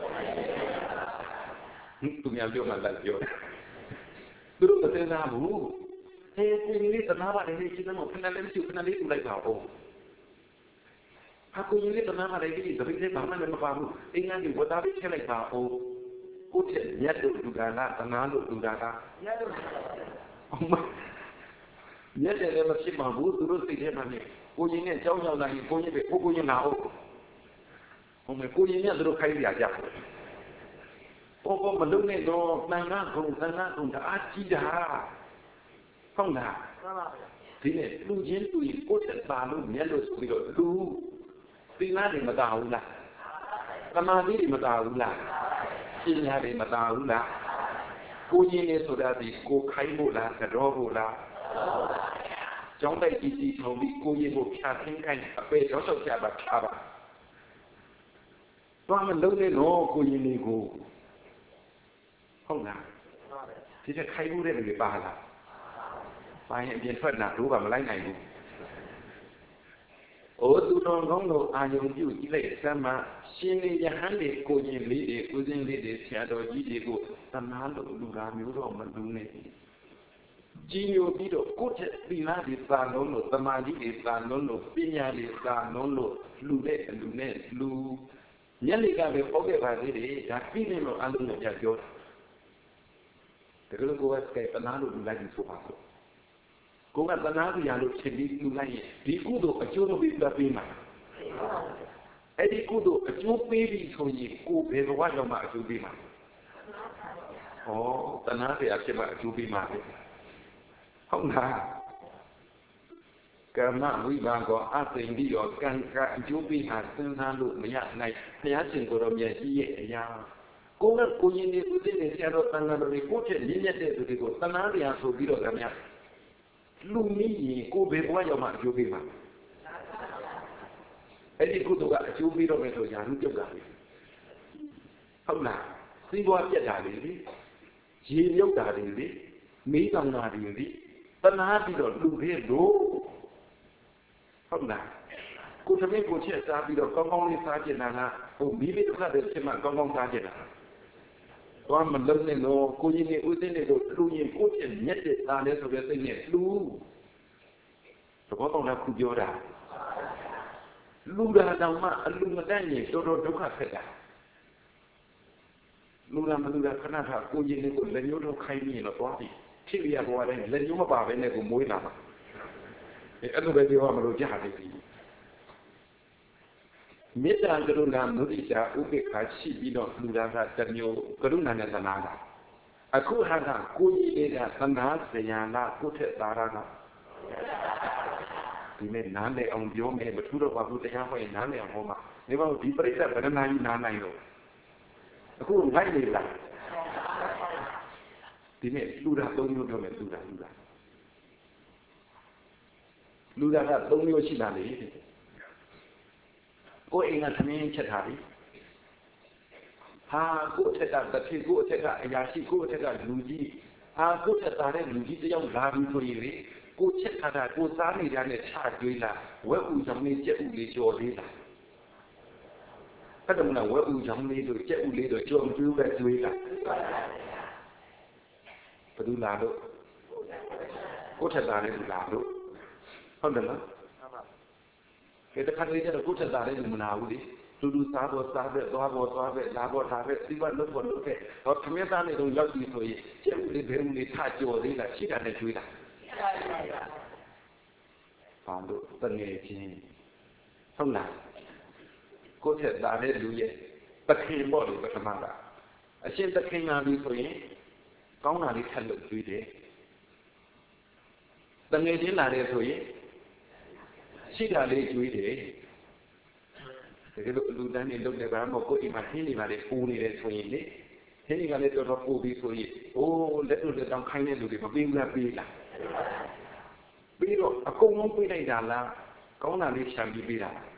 သူများပြောမှလည်းပြောတယ်သူတို့မသိသားဘူးဟဲ့ကိုရင်လေးသနာပါတယ်ဒီကိစ္စမှာခဏလေးမရှိခဏလေးတူလိုက်ပါဦးဟာကိုရင်လေးသနာပါတယ်ဒီတပိတ်လေးဘာမှလည်းမပါဘူးအင်္ဂါကြီးဝတ်သားလေးထည့်လိုက်ပါဦးကိုယ်ထက်မြတ်လို့လူကလားသနာလို့လူကလားမြတ်လို့မြတ်တယ်လည်းမဖြစ်ပါဘူးသူတို့စိတ်ထဲမှာနေကိုရင်နဲ့ကြောင်းရောက်လာရင်ကိုရင်ပဲကိုရင်လာဟုတ်ဟုတ်မယ်ကိုရင်နဲ့သူတို့ခိုင်းပြကြတယ်ပေါ်မလုံးနဲ့တော့တန်ခါကုန်တအားကြီးတာဟုတ်လားမှန်ပါဗျာဒီနဲ့လူချင်းတူရင်ကိုယ်သက်ပါလို့မျက်လို့ဆိုပြီးတော့လူသီလတွေမတာဘူးလားသမာဓိတွေမတာဘူးလားပညာတွေမတာဘူးလားကိုရင်နေဆိုတာဒီကိုခိုင်းဖို့လားကြောဖို့လားကျောင်းတိုက်ကြီးထုံပြီးကိုရင်ကိုဖြာသင်းခိုင်းအပေတော့ဆောက်ကြပါထားပါတော့မလုံးနဲ့တော့ကိုရင်နေကိုဟုတ်လားဒီကခိုင်မှုတဲ့လူတွေပါလားပါရင်အပြင်ထွက်တာတို့ကမလိုက်နိုင်ဘူးအိုးသူတော်ကောင်းတို့အာယုံပြုကြည့်လိုက်စမ်းမှရှင်နေယဟန်တွေကိုရင်လေးတွေဦးစင်းလေးတွေဆရာတော်ကြီးတွေကိုသနာလို့လူသားမျိုးတော့မလူနဲ့ကြီးညိုပြီးတော့ကိုယ့်တဲ့သီလတွေသာလုံးလို့သမာဓိတွေသာလုံးလို့ပညာတွေသာလုံးလို့လူနဲ့လူနဲ့လူမျက်လိကပဲပေါ့ခဲ့ပါသေးတယ်ဒါပြီးနေလို့အလုံးနဲ့ပြပြောတကယ်လို့ကိုယ်ကတနာလို့လူလိုက်ပြီးဆိုပါဆိုကိုယ်ကတနာကြရလို့ဖြစ်ပြီးလူလိုက်ရင်ဒီကုသိုလ်အကျိုးတော့ပြီးပေးမှာအဲ့ဒီကုသိုလ်အကျိုးပေးပြီးဆိုရင်ကိုယ်ဘယ်ဘဝရောက်မှအကျိုးပေးမှာဩတနာတရားဖြစ်မှအကျိုးပေးမှာဟုတ်လားကမ္မဝိပါကောအသိဉ္ဇိရောကံကအကျိုးပေးမှာစဉ်းစားလို့မရနိုင်ဘုရားရှင်ကိုယ်တော်မြတ်ကြီးရဲ့အရာကိုယ်ကကိုရင်နေဦးသိနေဆရာတော်တန်ခါတော်တွေကိုယ့်ချက်မြင့်မြတ်တဲ့သူတွေကိုသနာတရားဆိုပြီးတော့ခင်ဗျာလူမီးရင်ကိုယ်ဘယ်ဘဝရောက်မှအကျိုးပေးမှာအဲ့ဒီကုသိုလ်ကအကျိုးပေးတော့မယ်ဆိုရာလူပြုတ်တာလေဟုတ်လားစီးပွားပြတ်တာလေရေမြုပ်တာလေမေးတောင်တာလေသနာပြီးတော့လူတွေလို့ဟုတ်လားကိုယ်သမီးကိုချက်စားပြီးတော့ကောင်းကောင်းလေးစားကြတာလားဟိုမိမိဒုက္ခတွေဖြစ်မှကောင်းကောင်းစားကြတာတော့မလုံးနဲ့တော့ကိုကြီးနေဦးစင်းနေတော့လူရင်ကိုချက်မြက်တဲ့သားလဲဆိုတဲ့စိတ်နဲ့လူသဘောပေါက်လားခုပြောတာလူတာတောင်မှအလူမတတ်ရင်တော်တော်ဒုက္ခဖြစ်တာလူတာမလူတာခဏခါကိုကြီးနေကိုလက်ညှိုးတော့ခိုင်းနေတော့သွားပြီဖြစ်ရပေါ်တယ်လက်ညှိုးမပါဘဲနဲ့ကိုမွေးလာမှာအဲ့လိုပဲပြောရမလို့ကြားတယ်ပြီမေတ္တာကရုဏာမုဒိတာဥပေက္ခရှိပြီးတော့လူသားကတမျိုးကရုဏာနဲ့သနာတာအခုဟာကကိုကြီးတွေကသနာစရာနာကိုထက်သားရတာဒီနေ့နားလေအောင်ပြောမယ်မထူးတော့ပါဘူးတရားဟောရင်နားလေအောင်ဟောမှာဒီဘောဒီပြိဿဗရဏာကြီးနားနိုင်လို့အခုငိုက်နေလားဒီနေ့လူသား၃မျိုးပြောမယ်လူသားက၃မျိုးရှိတာလေကိုယ်အိမ်ကသမင်းချက်ထားပြီဟာကိုယ့်အထက်ကတတိကိုယ့်အထက်ကအရာရှိကိုယ့်အထက်ကလူကြီးဟာကိုယ့်ထက်သားတဲ့လူကြီးတယောက်လာပြီးဆိုရင်လေကိုယ်ချက်ထားတာကိုယ်စားနေကြတဲ့ချကျွေးလာဝက်ဥကြောင့်လေးကြက်ဥလေးကြော်လေးလာအဲ့ဒါမှလည်းဝက်ဥကြောင့်လေးတို့ကြက်ဥလေးတို့ကြော်ကျွေးပဲကျွေးလာဘယ်သူလာလို့ကိုယ့်ထက်သားတဲ့လူလာလို့ဟုတ်တယ်လားကဲတခါတလေကျတော့ကိုယ့်ထက်သားတဲ့လူမနာဘူးလေတူစားဖို့စားပဲသွားဖို့သွားပဲလာဖို့လာပဲဒီကလို့ဖို့လို့ပဲဟောခမင်းသားနေတော့ရောက်ပြီဆိုရင်ကျက်ဦးလေးဘဲဦးလေးထကြော်သေးလားရှိတာနဲ့ကျွေးတာဘာလို့တငယ်ချင်းဟုတ်လားကိုယ့်ထက်သားတဲ့လူရဲ့တခင်ပေါ့လေပထမကအရှင်တခင်လာပြီဆိုရင်ကောင်းတာလေးထပ်လို့ကျွေးတယ်တငယ်ချင်းလာတယ်ဆိုရင်ရှိတာလေးကျွေးတယ်တကယ်လို့လူတန်းနေလုပ်တယ်ဘာမှမဟုတ်ကိုယ်အိမ်မှာခင်းနေပါလေပူနေတယ်ဆိုရင်လေခင်းနေကလည်းတော်တော်ပူပြီးဆိုရင်အိုးလက်တို့လက်တောင်ခိုင်းတဲ့လူတွေမပေးဘူးလားပေးလားပြီးတော့အကုန်လုံးပေးလိုက်တာလားကောင်းတာလေးရှာပြီးပေးတာလား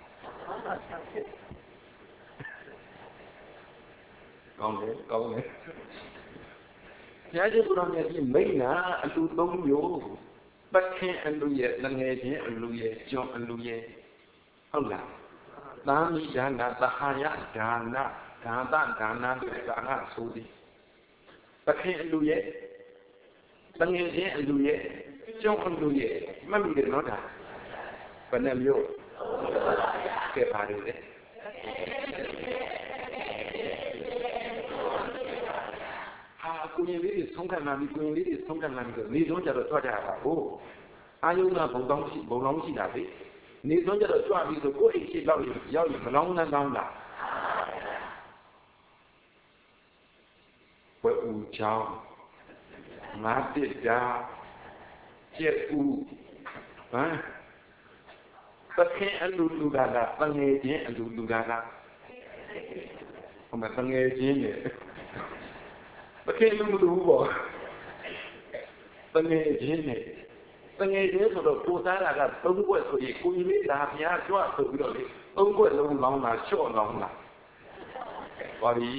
ကောင်းတယ်ကောင်းတယ်ဘုရားရှင်ဘုရားမြတ်ကြီးမိန့်တာအလူသုံးမျိုးပခင်အလူရဲ့ငငယ်ချင်းအလူရဲ့ကျွန်အလူရဲ့ဟုတ်လားသာမိဒါနသဟာယဒါနဒါသဒါနဆိုတာကဆိုသည်ပခင်အလူရဲ့ငငယ်ချင်းအလူရဲ့ကျွန်အလူရဲ့မှတ်မိတယ်နော်ဒါဘယ်နှမျိုးကဲပါတယ်လေကိုရင်လေးတွေဆုံးခံလာပြီးကိုရင်လေးတွေဆုံးခံလာပြီးတော့နေဆုံးကြတော့ကြွကြတာဟုတ်အာယုံကဘုံလောင်းရှိတာလေနေဆုံးကြတော့ကြွပြီးဆိုကိုယ်အိတ်ရှိတော့ရောက်ရင်မလောင်းနဲ့ကောင်းလားဝဲဦးချောင်းငါတစ်တာကျက်ဦးဟမ်ပခင်အလူလူတာလားပငယ်ချင်းအလူလူတာလားဟိုမှာပငယ်ချင်းနဲ့ပခင်လူလူပေါ့ပငယ်ချင်းနဲ့ပငယ်ချင်းဆိုတော့ကိုသားတာကသုံးခွက်ဆိုရင်ကိုကြီးလေးဒါဘုရားကြွဆိုပြီးတော့လေသုံးခွက်လုံးလောင်းလာချော့လောင်းလာသွားပြီ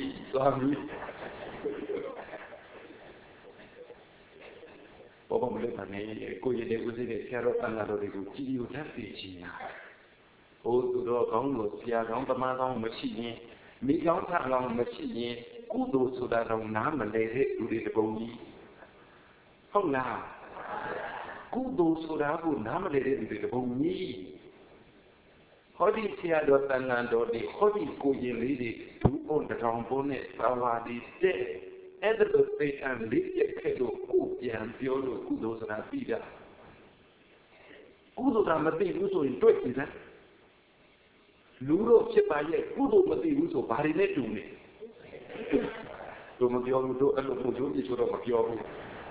ဘောမလေးကနေကိုကြီးလေးဦးစီးတဲ့ဆရာတော်တန်ဃာတော်တွေကိုကြည်ယူတတ်သိချင်တာဟိုသူတော်ကောင်းလို့ဆရာကောင်းတမန်ကောင်းမရှိရင်မိကောင်းထကောင်းမရှိရင်ကုသိုလ်ဆိုတာတော့နားမလဲတဲ့လူတွေတပုံကြီးဟုတ်လားကုသိုလ်ဆိုတာကိုနားမလဲတဲ့လူတွေတပုံကြီးဟောဒီဆရာတော်တန်ဃာတော်တွေဟောဒီကိုရင်လေးတွေဒူးပုံတောင်ပုံနဲ့သာဝတိတဲ့အဲ့ဒါလိုသိအံလေးရဲ့ခဲ့လို့ကိုပြန်ပြောလို့ကုသိုလ်ဆိုတာပြီးတာကုသိုလ်ကမသိဘူးဆိုရင်တွေ့ကြည့်စမ်းလူတို့ဖြစ်ပါရဲ့ကုသိုလ်မသိဘူးဆိုဘာတွေနဲ့တူနေတို့မပြောဘူးတို့အဲ့လိုမျိုးကြီးဆိုတော့မပြောဘူး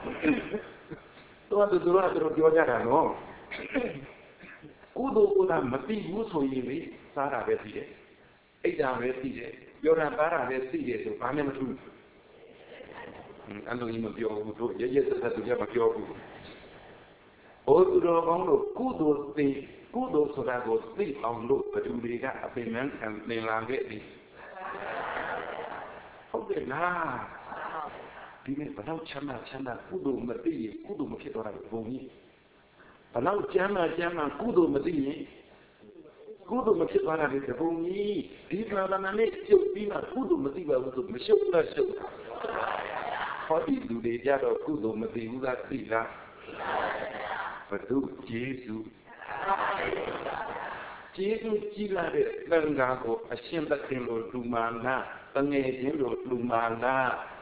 တို့ကတော့ပြောကြတာနော်ကုသိုလ်ကမသိဘူးဆိုရင်လေစားတာပဲသိတယ်အိတ်တာပဲသိတယ်ပြောတာပါတာပဲသိတယ်ဆိုဘာမှမထူးအဲ့လိုကြီးမပြောဘူးတို့ရရက်သက်သူကမပြောဘူးဘုရားကောင်းလို့ကုသိုလ်သိကုသိုလ်ဆိုတာကိုသိအောင်လို့ဘယ်သူတွေကအပင်မခံနေလာခဲ့ပြီဟုတ်တယ်လားဒီနေ့ဘယ်တော့ချမ်းသာကုသိုလ်မသိရင်ကုသိုလ်မဖြစ်တော့တာဘုံကြီးဘယ်တော့ကျမ်းမာကုသိုလ်မသိရင်ကုသိုလ်မဖြစ်သွားတာလေဘုံကြီးဒီသာသနာနဲ့ကျုပ်ပြီးမှကုသိုလ်မသိပါဘူးဆိုမရှုပ်လားရှုပ်ဟောဒီလူတွေကြတော့ကုသိုလ်မသိဘူးလားသိလားဘုသူယေရှုကျေးဇူးကြီးလာတဲ့သံဃာကိုအရှင်သခင်လိုလူမာနာတငယ်ချင်းလိုလူမာနာ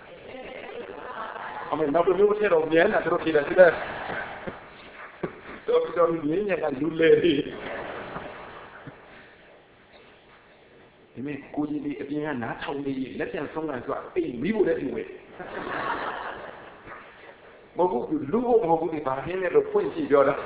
အမေနောက်တစ်မျိုးထည့်တော့မြန်တာတို့ဖြေတယ်တဲ့တော့မြင်းကလူလေဒီမဲ့ကိုကြီးဒီအပြင်ကနားထောင်နေလက်ပြန်ဆုံးကန်ဆိုအိမ်မိဖို့လည်းဒီဝဲမဟုတ်ဘူးလူ့ဘုံမဟုတ်ဘူးဒီဘာဟင်းလဲလို့ဖွင့်ကြည့်ပြောတာ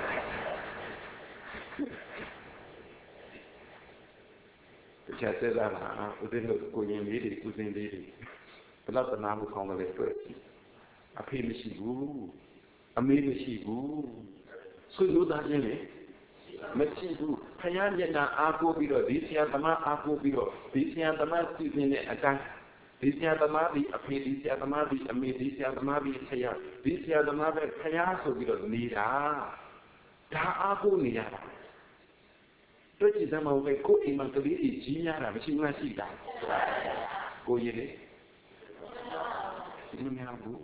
ကျက်သက်လာဦးသိန်းတို့ကိုရင်လေးတွေဦးသိန်းလေးတွေဘလောက်တနာမှုကောင်းတယ်တွေ့အဖေမရှိဘူးအမေမရှိဘူးဆွေမျိုးသားချင်းလေမရှိဘူးဖယားမျက်နှာအားကိုးပြီးတော့ဒီဆရာသမားအားကိုးပြီးတော့ဒီဆရာသမားစီစဉ်တဲ့အတိုင်းဒီဆရာသမားဒီအဖေဒီဆရာသမားဒီအမေဒီဆရာသမားဒီဆရာဒီဆရာသမားပဲဖယားဆိုပြီးတော့နေတာဒါအားကိုးနေရတာတွေ့ကြည့်စမ်းမဟုတ်ပဲကိုယ်အိမ်မှာကလေးကြီးကြီးရတာမရှိမှရှိတာကိုရည်လေဒီမှာဘူး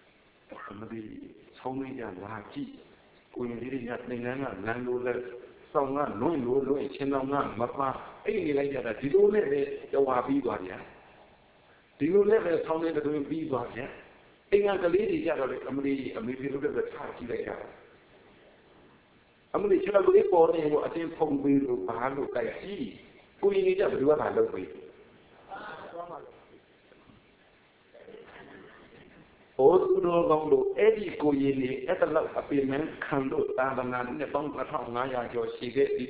အမဒီဆုံးမရလာကြည့်ကိုရင်လေးတွေကသင်္ကန်းကလမ်းလို့လဲဆောင်ကလွင့်လို့လွင့်ချင်းတော်ကမပါအဲ့ဒီလိုက်ကြတာဒီလိုနဲ့ပဲကြွားပြီးသွားတယ်ဒီလိုနဲ့ပဲဆောင်းနေတဲ့တွင်ပြီးသွားတယ်အိမ်ကကလေးတွေကြတော့လေအမေပြေလို့ပဲထားကြည့်လိုက်ရတယ်အမလေးကျွန်တော်လေးပေါ်နေကိုအတင်းဖုံပြီးလို့ဘာလို့ကြိုက်ကြည့်ကိုရင်ကြီးကဘယ်သူကမှလုပ်ပေးโอ้သူတော်ကောင်းလို့အဲ့ဒီကိုရင်လေးအဲ့ဒါလောက်အပင်မခံလို့တာသနာနဲ့ပေါင်း1500ကျော်ရှိခဲ့ပြီ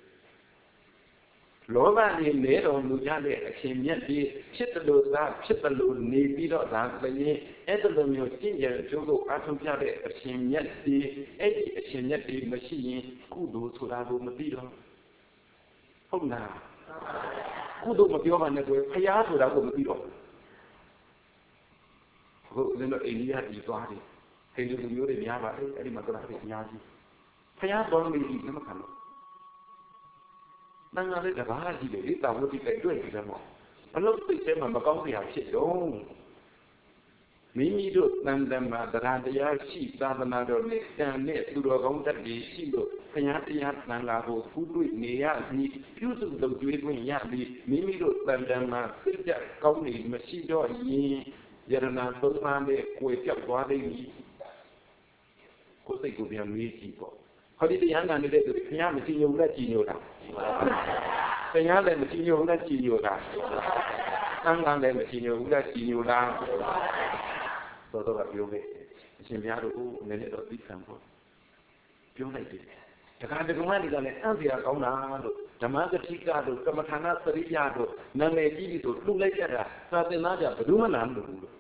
လောဘနဲ့နေတော်မူကြတဲ့အရှင်မြတ်ဒီဖြစ်တယ်လို့သာဖြစ်တယ်လို့နေပြီးတော့ဒါဆိုရင်အဲ့ဒီလိုမျိုးကျင့်ကြံကြိုးကိုအားထုတ်ပြတဲ့အရှင်မြတ်ဒီအဲ့ဒီအရှင်မြတ်ဒီမရှိရင်ကုသိုလ်ဆိုတာကိုမသိတော့ဟုတ်လားကုသိုလ်မပြောပါနဲ့ကိုဖျားဆိုတာကိုမသိတော့ဟုတ်ဦးဇင်းတို့အိန္ဒိယပြည်သွားတယ်ဟိန္ဒူလူမျိုးတွေများပါတယ်အဲ့ဒီမှာသွားတယ်အများကြီးဖျားတော်နေပြီမခံတော့တန်ခါလေးတကားကြီးလေတာဝတိကတွေ့ကြတယ်မောဘလို့သိတဲ့မှာမကောင်းစရာဖြစ်တော့မိမိတို့တန်တမာတရားတရားရှိသာသနာတော်နဲ့တန်နဲ့သူတော်ကောင်းတတ်ပြီးရှိလို့ဘုရားတရားတန်လာကိုဖူးတွေ့နေရပြီးပြုစုလုပ်ကြွေးခွင့်ရပြီးမိမိတို့တန်တမာစိတ်ကြကောင်းနေမရှိတော့ရင်ယရနာသုံးပါးနဲ့ကိုယ်ပြောက်သွားလိမ့်မည်ကိုယ်စိတ်ကိုပြန်မေးကြည့်ပေါ့ဟောဒီတရားနာနေတဲ့သူဘုရားမကြည်ညိုလက်ကြည်ညိုတာဘုရားလည်းမကြည်ညိုလက်ကြည်ညိုတာသံဃာလည်းမကြည်ညိုလက်ကြည်ညိုတာသောတော်ကပြောခဲ့အရှင်ဘုရားတို့နည်းနည်းတော့သိခံဖို့ပြောလိုက်တယ်တခါတကယ်မှဒီကလည်းအံ့စရာကောင်းတာလို့ဓမ္မဂတိကတို့ကမ္မထာနာသရိယာတို့နာမည်ကြီးပြီးတို့လှုပ်လိုက်ကြတာသာသနာ့ကြဘယ်သူမှနားမလို့ဘူးလို့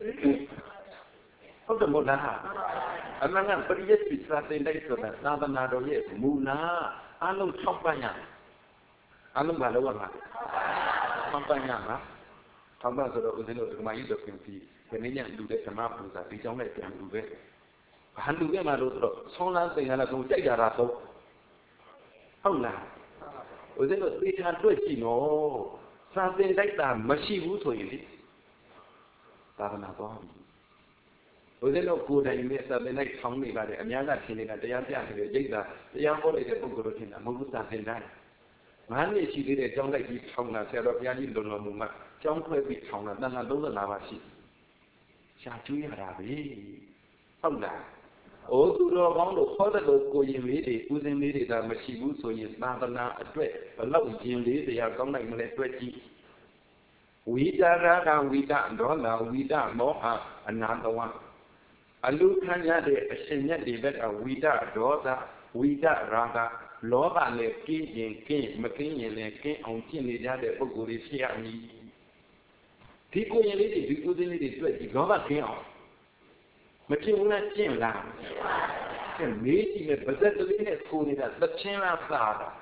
ဟုတ်တယ်မို့လားအမှန်ကပရိယတ်ပိစာတင်တိုက်ဆိုတာသာသနာတော်ရဲ့မူနာအလုံးထောက်ပံ့ရအလုံးမလုပ်ရမှာထောက်ပံ့ရမှာထောက်ပံ့ဆိုတော့ဦးဇင်းတို့ဒီမှာယူတော့ပြင်ပြီးခဏညလူတဲ့ဓမ္မပူဇာဒီကြောင့်လည်းပြန်လူပဲဘာလူခဲ့မှာလို့ဆိုတော့ဆောင်းလန်းသိင်ကလည်းကိုကြိုက်တာတော့ဟုတ်လားဦးဇင်းတို့သေချာတွေ့ကြည့်နော်စာတင်တိုက်တာမရှိဘူးဆိုရင်လေသာသနာတော်ဦးဇင်းတို့ကိုယ်တိုင်နဲ့စာတင်တိုက်ဆောင်းနေပါတယ်အများကထင်နေတာတရားပြနေတယ်ရိတ်တာတရားဟောလိုက်တဲ့ပုဂ္ဂိုလ်တို့ထင်တာမဟုတ်ဘူးစာတင်တိုက်ငါးနှစ်ရှိသေးတဲ့ကျောင်းလိုက်ပြီးထောင်တာဆရာတော်ဘုရားကြီးလုံတော်မူမှကျောင်းခွဲပြီးထောင်တာတန်ခါ35ပါးရှိရှာကျွေးရတာပဲဟုတ်လားအိုးသူတော်ကောင်းတို့ခေါ်တဲ့လို့ကိုရင်လေးတွေဦးစင်းလေးတွေဒါမရှိဘူးဆိုရင်သာသနာအတွက်ဘလောက်ရင်လေးတရားကောင်းနိုင်မလဲတွေ့ကြည့်ဝိတာရကဝိတဒေါနာဝိတမောဟအနာတဝအလူခံရတဲ့အရှင်မြတ်တွေဘက်ကဝိတဒေါသဝိတရာဂလောဘနဲ့ကင်းရင်ကင်းမကင်းရင်လည်းကင်းအောင်ကျင့်နေကြတဲ့ပုဂ္ဂိုလ်တွေဖြစ်ရမည်ဒီကိုရင်လေးတွေဒီဦးစင်းလေးတွေတွေ့ကြည့်လောဘကင်းအောင်မကျင့်ဘူးလားကျင့်လားကျင့်မေးကြည့်မယ်ဗဇက်ကလေးနဲ့ကိုနေတာသချင်းလားစားတာ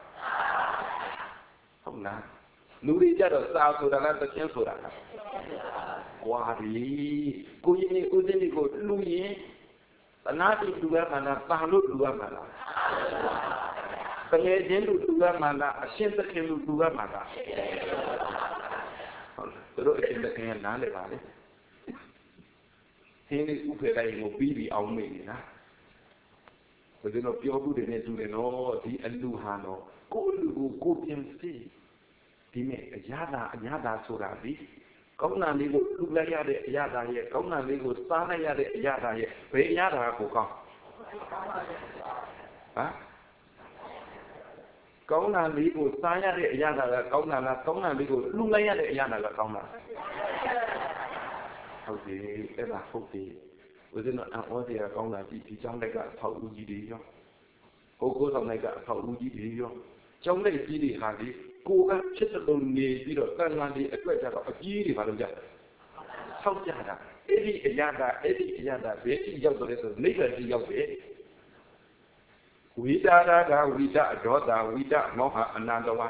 ဟုတ်လားလူတွေကြတော့စားဆိုတာလားသချင်းဆိုတာလားဝါရီကိုရင်လေးဦးစင်းလေးကိုလူရင်သနာတိလူရမှာလားပါလို့လူရမှာလားတကယ်ချင်းလူရမှာလားအရှင်းသခင်လူရမှာလားဟုတ်လားတို့အရှင်းသခင်ကနားလေပါလေဟင်းလေးဥဖေတိုင်းကိုပြီးပြီးအောင်မေ့နေလားဘယ်လိုပြောမှုတွေနဲ့တူတယ်နော်ဒီအလူဟာတော့ကိုယ်လူကိုပြင်စီဒီမဲ့အရာသာဆိုတာဒီကောင်းတာလေးကိုလူလိုက်ရတဲ့အရာသာရဲ့ကောင်းတာလေးကိုစားလိုက်ရတဲ့အရာသာရဲ့ဘယ်အရာသာကိုကောင်းဟမ်ကောင်းတာလေးကိုစားရတဲ့အရာသာကကောင်းတာလားကောင်းတာလေးကိုလူလိုက်ရတဲ့အရာသာကကောင်းတာဟုတ်တယ်အဲ့ဒါဟုတ်တယ်ဦးဇင်းတို့အော်ဒီယာကောင်းတာဒီကျောင်းလိုက်ကအထောက်အဦကြီးတွေရောကိုဆောင်လိုက်ကအထောက်အဦကြီးတွေရောကျောင်းလိုက်ကြီးတွေဟာဒီကိုကဖြစ်တဲ့လုံနေပြီးတော့တန်ခါလေးအတွက်ကြတော့အကြီးတွေဘာလို့ကြတယ်ဆောက်ကြတာအဲ့ဒီအရာကဘယ်အထိရောက်တော့လဲဆိုနိဗ္ဗာန်ကြီးရောက်တယ်ဝိတာရကဝိတဒေါသဝိတမောဟအနန္တဝ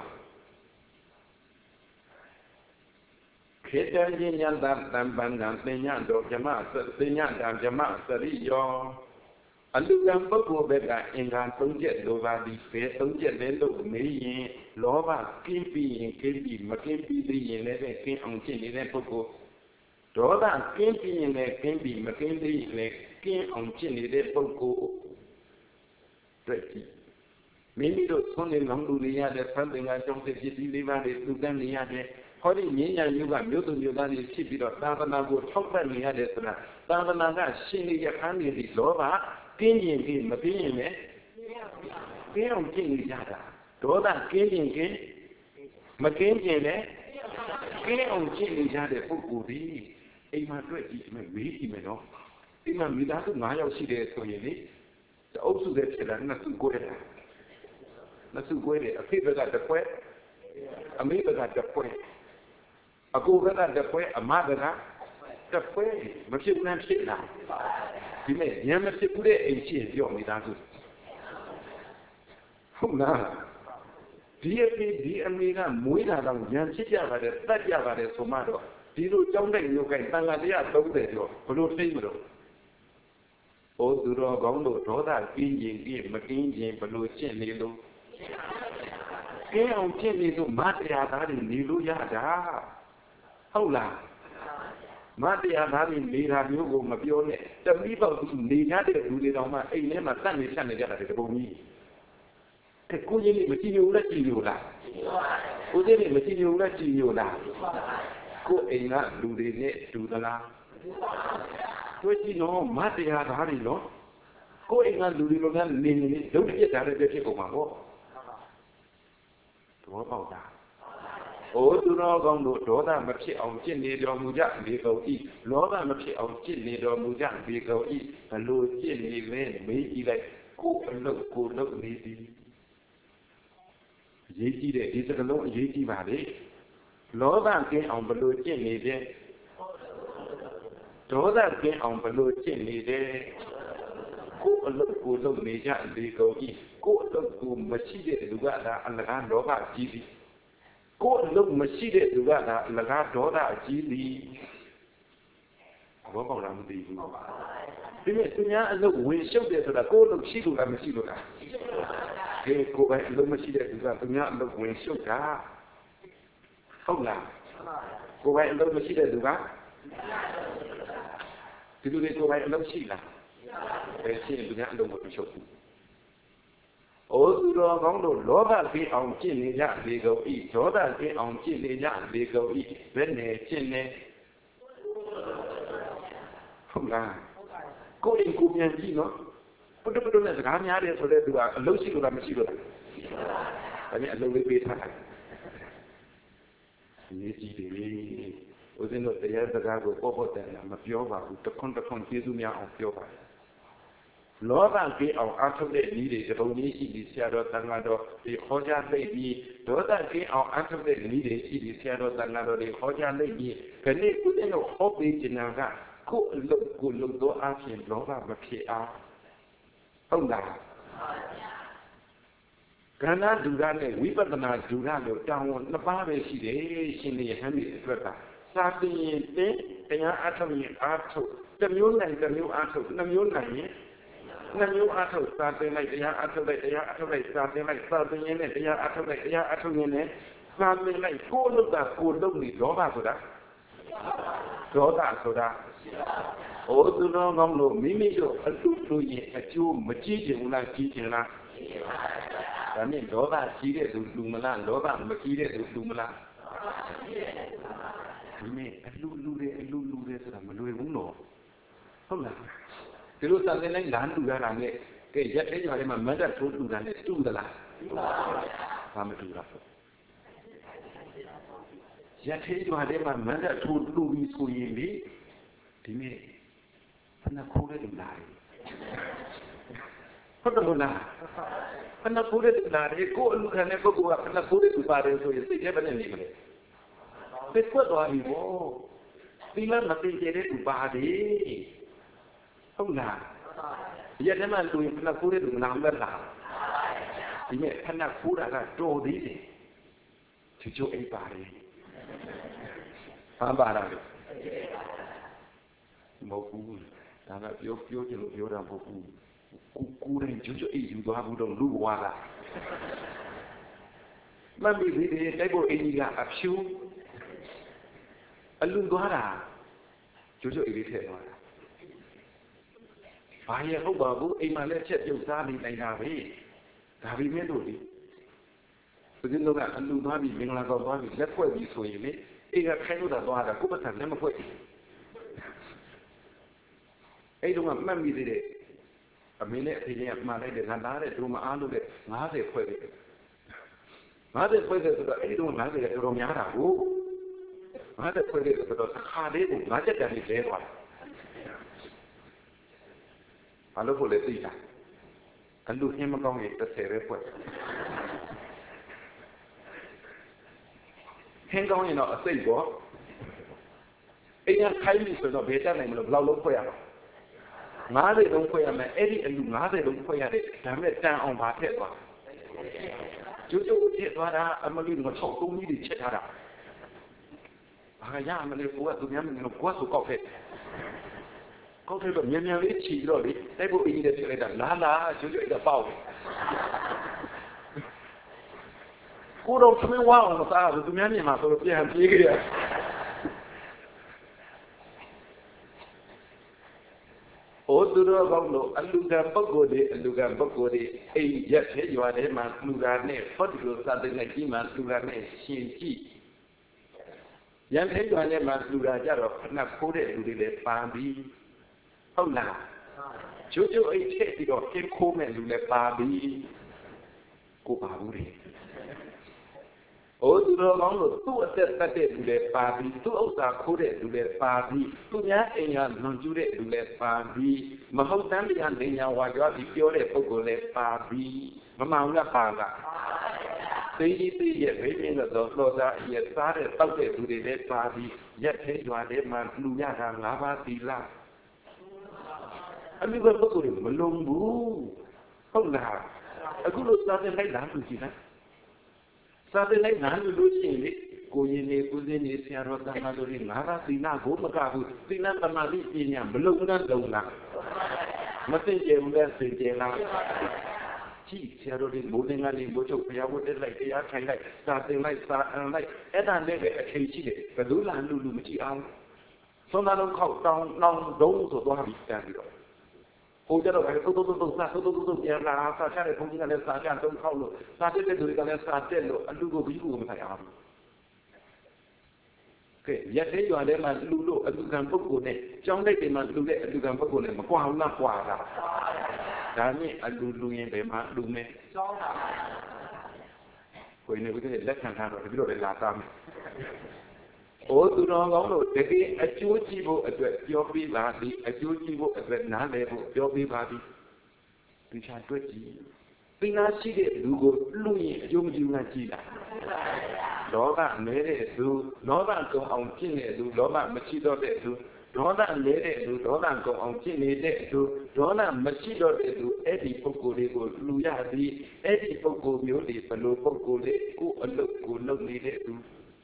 ခေတ္တဉ္ဉံတံတံပန္နံသင်ညတော်ဓမ္မသင်ညတံဓမ္မစရိယောအလူကံပုဂ္ဂိုလ်ဘက်ကအင်္ဂါ၃ချက်လိုပါသည်ဘယ်၃ချက်လဲလို့မေးရင်လောဘကင်းပြီးရင်ကင်းပြီးမကင်းပြီးသေးရင်လည်းကင်းအောင်ကျင့်နေတဲ့ပုဂ္ဂိုလ်ဒေါသကင်းပြီးရင်လည်းကင်းပြီးမကင်းသေးရင်လည်းကင်းအောင်ကျင့်နေတဲ့ပုဂ္ဂိုလ်တွေ့ကြည့်မိမိတို့သွန်နေလောင်းလူနေရတဲ့ဖန်ပင်ကကြောင့်ဖြစ်ပြီးလေးပါးတွေသူတန်းနေရတဲ့ဟောဒီငြိမ်းချမ်းမျိုးကမျိုးသူမျိုးသားတွေဖြစ်ပြီးတော့သာသနာကိုထောက်ပံ့နေရတဲ့ဆိုတာသာသနာကရှင်နေရခန်းနေပြီးလောဘကင်းရင်ကင်းမကင်းရင်လည်းကင်းအောင်ကျင့်နေကြတာဒေါသကင်းရင်ကင်းမကင်းရင်လည်းကင်းအောင်ကျင့်နေကြတဲ့ပုဂ္ဂိုလ်ဒီအိမ်မှာတွေ့ကြည့်မယ်မေးကြည့်မယ်နော်အိမ်မှာမိသားစု9ယောက်ရှိတယ်ဆိုရင်လေတအုပ်စုတည်းဖြစ်တာနှစ်စုကိုယ်တယ်နှစ်စုကိုယ်တယ်အဖေဘက်ကတစ်ခွဲအမေဘက်ကတစ်ခွဲအကိုဘက်ကတစ်ခွဲအမဘက်ကတစ်ခွဲမဖြစ်ဘူးနဲ့ဖြစ်လာဒီမဲ့ဉာဏ်မဖြစ်ဘူးတဲ့အိမ်ရှိရင်ပြောမိသားစုဟုတ်လားဒီအဖေဒီအမေကမွေးတာတော့ဉာဏ်ဖြစ်ကြပါတယ်တတ်ကြပါတယ်ဆိုမှတော့ဒီလိုကြောင်းတဲ့မျိုးကိုတန်ခါတရား30ကျော်ဘလို့သိမလို့ဩသူတော်ကောင်းတို့ဒေါသကင်းရင်ကင်းမကင်းရင်ဘလို့ရှင်းနေလို့ကင်းအောင်ရှင်းနေလို့မတရားသားတွေနေလို့ရတာဟုတ်လားမတရားသားတွေနေတာမျိုးကိုမပြောနဲ့တမိပေါက်သူနေကြတဲ့လူတွေတောင်မှအိမ်ထဲမှာတတ်နေဆက်နေကြတာတပုံကြီးကိုကြီးလေးမကြည့်ဘူးလားကြည့်လို့လားကိုကြီးလေးမကြည့်ဘူးလားကြည့်လို့လားကိုအိမ်ကလူတွေနဲ့တူသလားတွေ့ကြည့်တော့မတရားသားတွေနော်ကိုအိမ်ကလူတွေကနေနေလုံးပြစ်တာလည်းဖြစ်ကုန်မှာပေါ့သဘောပေါက်တာဩသူတော်ကောင်းတို့ဒေါသမဖြစ်အောင်ကျင့်နေတော်မူကြလေကုန်ဤလောဘမဖြစ်အောင်ကျင့်နေတော်မူကြလေကုန်ဤဘလို့ကျင့်နေလဲမေးကြည့်လိုက်ကိုအလုပ်ကိုလုပ်နေသည်အရေးကြီးတဲ့ဒီစကားလုံးအရေးကြီးပါလေလောဘကင်းအောင်ဘလို့ကျင့်နေတယ်ဒေါသကင်းအောင်ဘလို့ကျင့်နေတယ်ကိုအလုပ်ကိုလုပ်နေကြလေကုန်ဤကိုအလုပ်ကိုမရှိတဲ့လူကဒါအလကားလောဘကြီးသည်ကိုအလုပ်မရှိတဲ့လူကဒါအလကားဒေါသကြီးသည်ဘောပေါက်လားမသိဘူးဒီမဲ့သူများအလုပ်ဝင်ရှုပ်တယ်ဆိုတာကိုအလုပ်ရှိလို့လားမရှိလို့လားဒီကိုယ်ပိုင်အလုပ်မရှိတဲ့လူကသူများအလုပ်ဝင်ရှုပ်တာဟုတ်လားကိုယ်ပိုင်အလုပ်မရှိတဲ့လူကဒီလူတွေကိုယ်ပိုင်အလုပ်ရှိလားရှိရင်သူများအလုပ်မရှုပ်ဘူးဩသူတော်ကောင်းတို့လောဘကင်းအောင်ကျင့်နေကြလေကုန်ဤဒေါသကင်းအောင်ကျင့်နေကြလေကုန်ဤဘယ်နဲ့ကျင့်နေဟုတ်လားကိုယ်ကိုပြန်ကြည့်နော်ပုတ္တပုတ္တနဲ့စကားများတယ်ဆိုတဲ့သူကအလုပ်ရှိလို့လားမရှိလို့လားဒါနဲ့အလုပ်လေးပေးထားတယ်ရေးကြည့်တယ်ဦးဇင်းတို့တရားစကားကိုပေါ့တယ်မပြောပါဘူးတခွန်းကျေးဇူးများအောင်ပြောပါလောဘကင်းအောင်အားထုတ်တဲ့နည်းတွေတပုံကြီးရှိပြီးဆရာတော်တန်ခါတော်ဒီဟောကြားသိပြီးဒေါသကင်းအောင်အားထုတ်တဲ့နည်းတွေရှိပြီးဆရာတော်တန်ခါတော်ဒီဟောကြားသိပြီးခဏဦးဇင်းတို့ဟောပေးခြင်းကကိုယ်အလုပ်ကိုလုပ်တော့အပြင်လောဘမဖြစ်အောင်ဟုတ်လားကန္နာဒုရနဲ့ဝိပဿနာဒုရလို့တောင်းဝန်နှစ်ပါးပဲရှိတယ်ရှင်နေဟန်ဒီအတွက်ကစာသင်ရင်တရားအထုတ်ရင်အထုတ်တစ်မျိုးနိုင်တစ်မျိုးအထုတ်နှစ်မျိုးနိုင်ရင်နှစ်မျိုးအထုတ်စာသင်လိုက်တရားအထုတ်လိုက်တရားအထုတ်လိုက်စာသင်လိုက်စာသင်ရင်နဲ့တရားအထုတ်လိုက်တရားအထုတ်ရင်နဲ့စာသင်လိုက်ကိုယ်လုပ်တာကိုယ်လုပ်နေလောဘဆိုတာဒေါသဆိုတာဩသူတော်ကောင်းလို့မိမိတို့အတူတူရင်အကျိုးမကြည့်ချင်ဘူးလားကြည့်ချင်လားဒါနဲ့ဒေါသကြီးတဲ့သူလူမလားလောဘမကြီးတဲ့သူလူမလားဒီနေ့အလူလူတွေဆိုတာမလွယ်ဘူးနော်ဟုတ်လားဒီလိုစာသင်တိုင်းလမ်းတူရတာနဲ့ကဲရက်တဲ့ညတွေမှာမတ်တက်ထိုးတူတာနဲ့တူသလားဘာမတူတာရက်သေးကြွားတဲ့မှာမတ်တက်ထိုးတူပြီးဆိုရင်လေဒီနေ့ဘယ်နှခိုးတဲ့လူလားဟုတ်တယ်လားဘယ်နှခိုးတဲ့လူလားကိုအလူခံတဲ့ပုဂ္ဂိုလ်ကဘယ်နှခိုးတဲ့လူပါတယ်ဆိုရင်စိတ်ထဲဘယ်နဲ့နေမလဲသိကွက်သွားပြီဘောဒီလားမသိကြတဲ့လူပါတယ်ဟုတ်လားရက်ထဲမှာလူရင်ဘယ်နှခိုးတဲ့လူနာမလားဒီမဲ့ဘယ်နှခိုးတာကတော်သေးတယ်ချိုးအိပ်ပါတယ်ဘာပါလာလဲမဟုတ်ဘူးဒါကပြောချင်လို့ပြောတာမဟုတ်ဘူးကိုယ်တိုင်ကျွတ်အိပ်ယူသွားဘူးတော့လူဘွားကမမီးလေးတိုက်ဖို့အင်းကြီးကအဖြူအလူသွားတာကျွတ်အိပ်လေးထည့်သွားတာဘာရဟုတ်ပါဘူးအိမ်မှာလည်းချက်ပြုတ်စားနေနိုင်တာပဲ Davi melodi. Begitu kan, alu babi, menglah kau babi, lepas bisu ini, kayu dah tua dah, aku betul nama kau. Itu kan, mami deh, amile pilih malai deh, nandare, rumah alu deh, ngade kau deh. Ngade kau deh, itu ngade deh, orang yang ada, ngade kau deh, betul, ngade deh, ngade dari lewat. Alu boleh tidak. Alu ni macam ni terserah pun. Hengkau ni nak asal gua. Yang kaya ni sudah beda ni mula belau kau ya. Ngade dong kau ya, edi alu ngade dong kau ya, tapi jangan orang baca gua. Jujur dia tu ada amalu dengan sokong ni dicet ada. Agaknya amalu kuat tu ni amalu kuat tu kau fet. Kau thấyแบบnhau nhau ít chỉ rồi đi, đấy bộ ý để lại lá chú chửi là bao. Cô đâu thằng wow mà sao rồi tụi mình mà tôi biết hàng gì kìa. Tụi nó bảo nó anh lưu gan bắt cô đi, ấy giờ thế giờ này mà lưu gan này phát được ra đến ngày gì mà lưu gan này xin chi. Giờ thế giờ này mà lưu gan ra rồi, nó cố để lưu đi để phá đi. Không nào, chú ấy chết thì đó cái khô mẹ dùng để bà đi, cô bà bố đi. Tụi nó nói là tụi ta để dùng để bà đi, tụi ông già khô để dùng để bà đi, tụi nhá anh nhà non chú để dùng để bà đi, mà không dám đi ăn để nhà hoài cho thì kêu để cô cô để bà đi, mà mau ra bà cả. Tuy vậy với mình là đó ra hiện ra để tao để dùng để bà đi, nhất thế cho để mà lưu nhà hàng lá ba tí là. Anh biết có người mà lông bú không nào, aku lu sao thế này làm được gì đó, sao thế này làm được gì đấy, cô nhìn xem rồi ta nói rồi ngã ra tí na gỗ mà cả tí na ta nói gì nhỉ, mà lông nó đầu nặng, mà tên chế nào, chỉ xem rồi bố nên anh đi bố chụp cái áo bố đến lại cái áo thay lại, sao lại, cái đàn đây cái cái gì đấy, cái đối là lu mà chỉ ăn, xong rồi nó khẩu trong đông rồi tôi học biết rồi. Cô cho đâu phải tôi nhà là sao cha này không chỉ là lên sao cha tôi không được sao chết cái cái lên sao chết rồi anh lưu ví dụ mà phải làm cái giá thế rồi đấy mà lưu anh lưu gan bốc cổ này trong đây thì mà lưu gan bốc cổ này mà qua không là quả cả đó nhỉ anh lưu nghe về mà lưu nghe coi này cái lách hàng rồi cái đồ này là sao tụi nó nói rồi cái chúa chi bộ cho bi bà đi chúa chi bộ nã lệ bộ cho bi bà đi vì sao tôi chỉ vì nó chỉ để đủ lui dùng dùng là chỉ là đó bạn lấy để đủ đó bạn còn ông chỉ để đủ đó bạn mà chỉ đó để đủ đó bạn lấy để đủ đó bạn còn ông chỉ lấy để đủ đó là mà chỉ đó để đủ ấy thì phục vụ để của lui ra đi ấy thì phục vụ biểu để phần lô phục vụ để của ấn độ của nông đi để đủ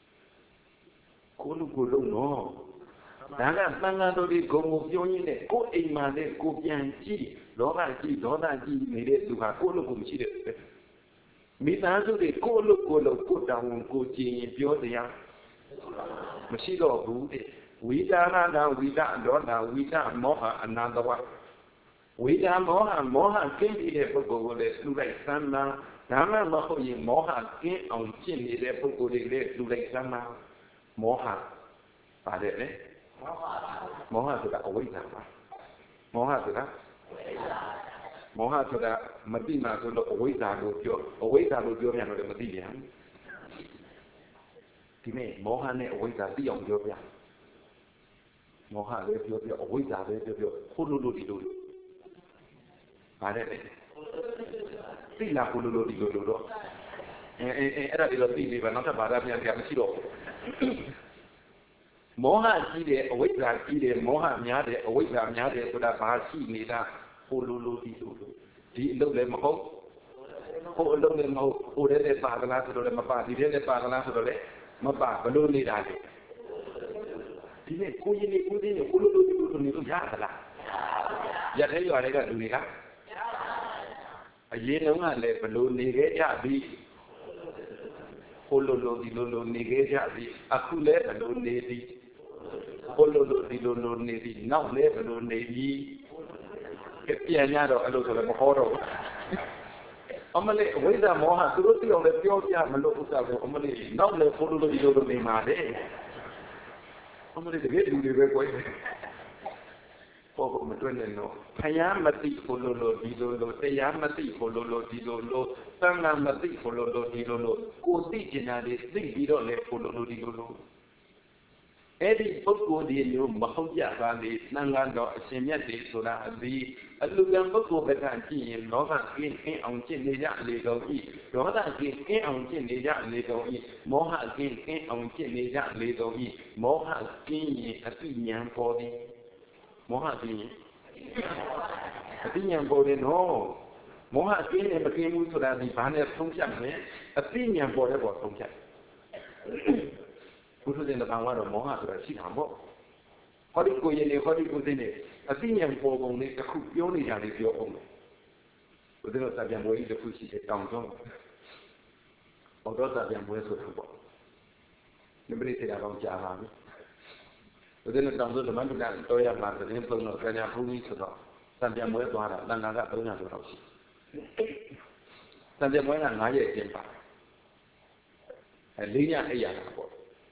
cô lúc nó đã là tăng ra tôi đi có một chỗ như này cô ấy mà để côပြန်chi đó là chi mấy để đủ cả cô lúc cũng chi được mấy tháng rồi để cô lúc cô đào cô chi biểu gì à mà chỉ đó đủ để quý gia đó là quý gia mỏ anh nào đó quý gia mỏ cái gì để phục vụ để lưu lại sang na đã là mà không gì mỏ cái ông chi để phục vụ để lưu lại sang na Moha, ada ni. Moha sudah awal dah. Moha sudah mati nak sudah awal dah dojo yang sudah mati dia. Kini moha ni awal dah tiang dojo yang. Moha dojo awal dah dojo. Hulu di dulu. Ada ni. Tiada hulu di dulu. Era di loti di mana tak ada yang dia mesti dok. Moha chỉ để ở ngoài chỉ để moha nhá để ở ngoài nhá để tôi đã phá chỉ người ta hulu đi lúc lên mà không lúc lên mà hulu để phá cái nào rồi mà phá thì để phá cái nào rồi đấy mà phá cái lúc này đã thì này cô gì hulu này tôi giá thật là giờ thấy rồi đấy là được gì khác ở dưới nó là để cái lúc này cái giá đi Holo ni ke jadi aku le kalau ni di holo ni di nau le kalau ni di kepiannya do alo kalau mau Omele, wait a moha, to the only Piotia, Maloka, Omele, not the photo of the name are there. Omele, the way you were going. For Madonna, Payamati, Hololo, Didolo, Payamati, Hololo, Didolo, Sangamati, Hololo, Didolo, Cosigina, think we don't let Hololo, Didolo. Eddie Boko, the new Mahoya Valley, Nangando, Semyati, Sura, the Alugan Boko Betanti, Nova King, on Chindia, Little E, Roda King, on Chindia, Little E, Moha King, on Chindia, Little E, Moha King, a Pinian body. Moha King, a Pinian body, no. Moha King and became so that the banner function, a Pinian body was function. Put it in the power of Moha to a Chicago. How do you go in there? How do you go in there? A thing young for only a cook, you only have it your own. Within a Sabian way, the food she get down on. Although Sabian was with football. Nobody said about Java. Within a down the man to that, Toya Martin, the influence of Kenya, who needs to know. Sabian was one, Lanaga, Dona to house. Sabian went and I came back. And Lina a young boy.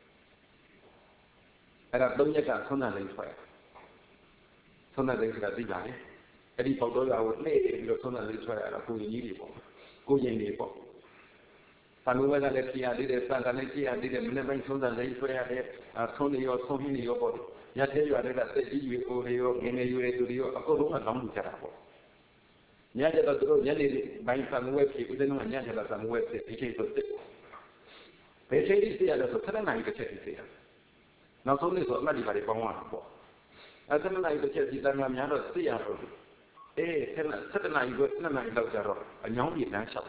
Era đông nhất cả số nào lấy phải, số nào lấy phải gì vậy? Cái đi phẫu thuật là một lệ rồi số nào lấy phải là cô gì đi bỏ, cô gì đi bỏ. Tại vì là lấy kia đi để sang cái này kia đi để mình bên số nào lấy phải là số này có số hình này có bỏ. Nhà thế giờ đây là cái gì cô này có cái này có cái đó, cô đúng là nắm được cả bỏ. Nhà thế là tôi nhà này bên sang web thì cũng nên nhà thế là sang web thì cái số thế. Bây giờ đi là số thế này cái thế. Now, so this was not even a one. As a night, the church is a man, see a road. Eh, certain I go, and I love the road, a young man shop.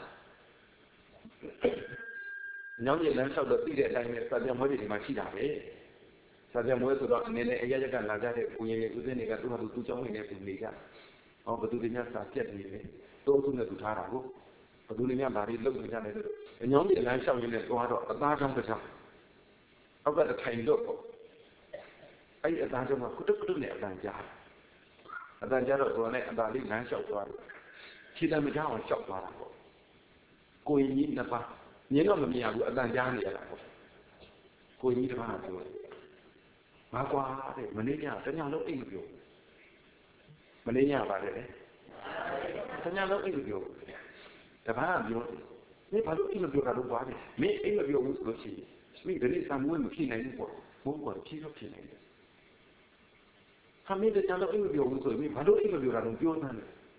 Young man shop the big time, Saddam Hussein, my Shida, eh? Saddam Hussein, and a Yagan Lazare, within a to join in Liga. Or the Dunia Saket, those who know to Tarago. But Dunia Bari looked at it. And young man shop in a large on the top. I've got a kind look. I advance on a net than Jar. A Danjaro to an Adali man shop. She done me down and shop. Going in the back. You know me, I would Danjani. Going in the back. Magua, Manilla, Tanyano interview. Manilla, by the Tanyano interview. The man, you know, maybe I don't interview at the body. May interview with Lucy. Speak the least I'm willing to see anymore. More key of killing. How many the channel interview with me? I don't interview around your man.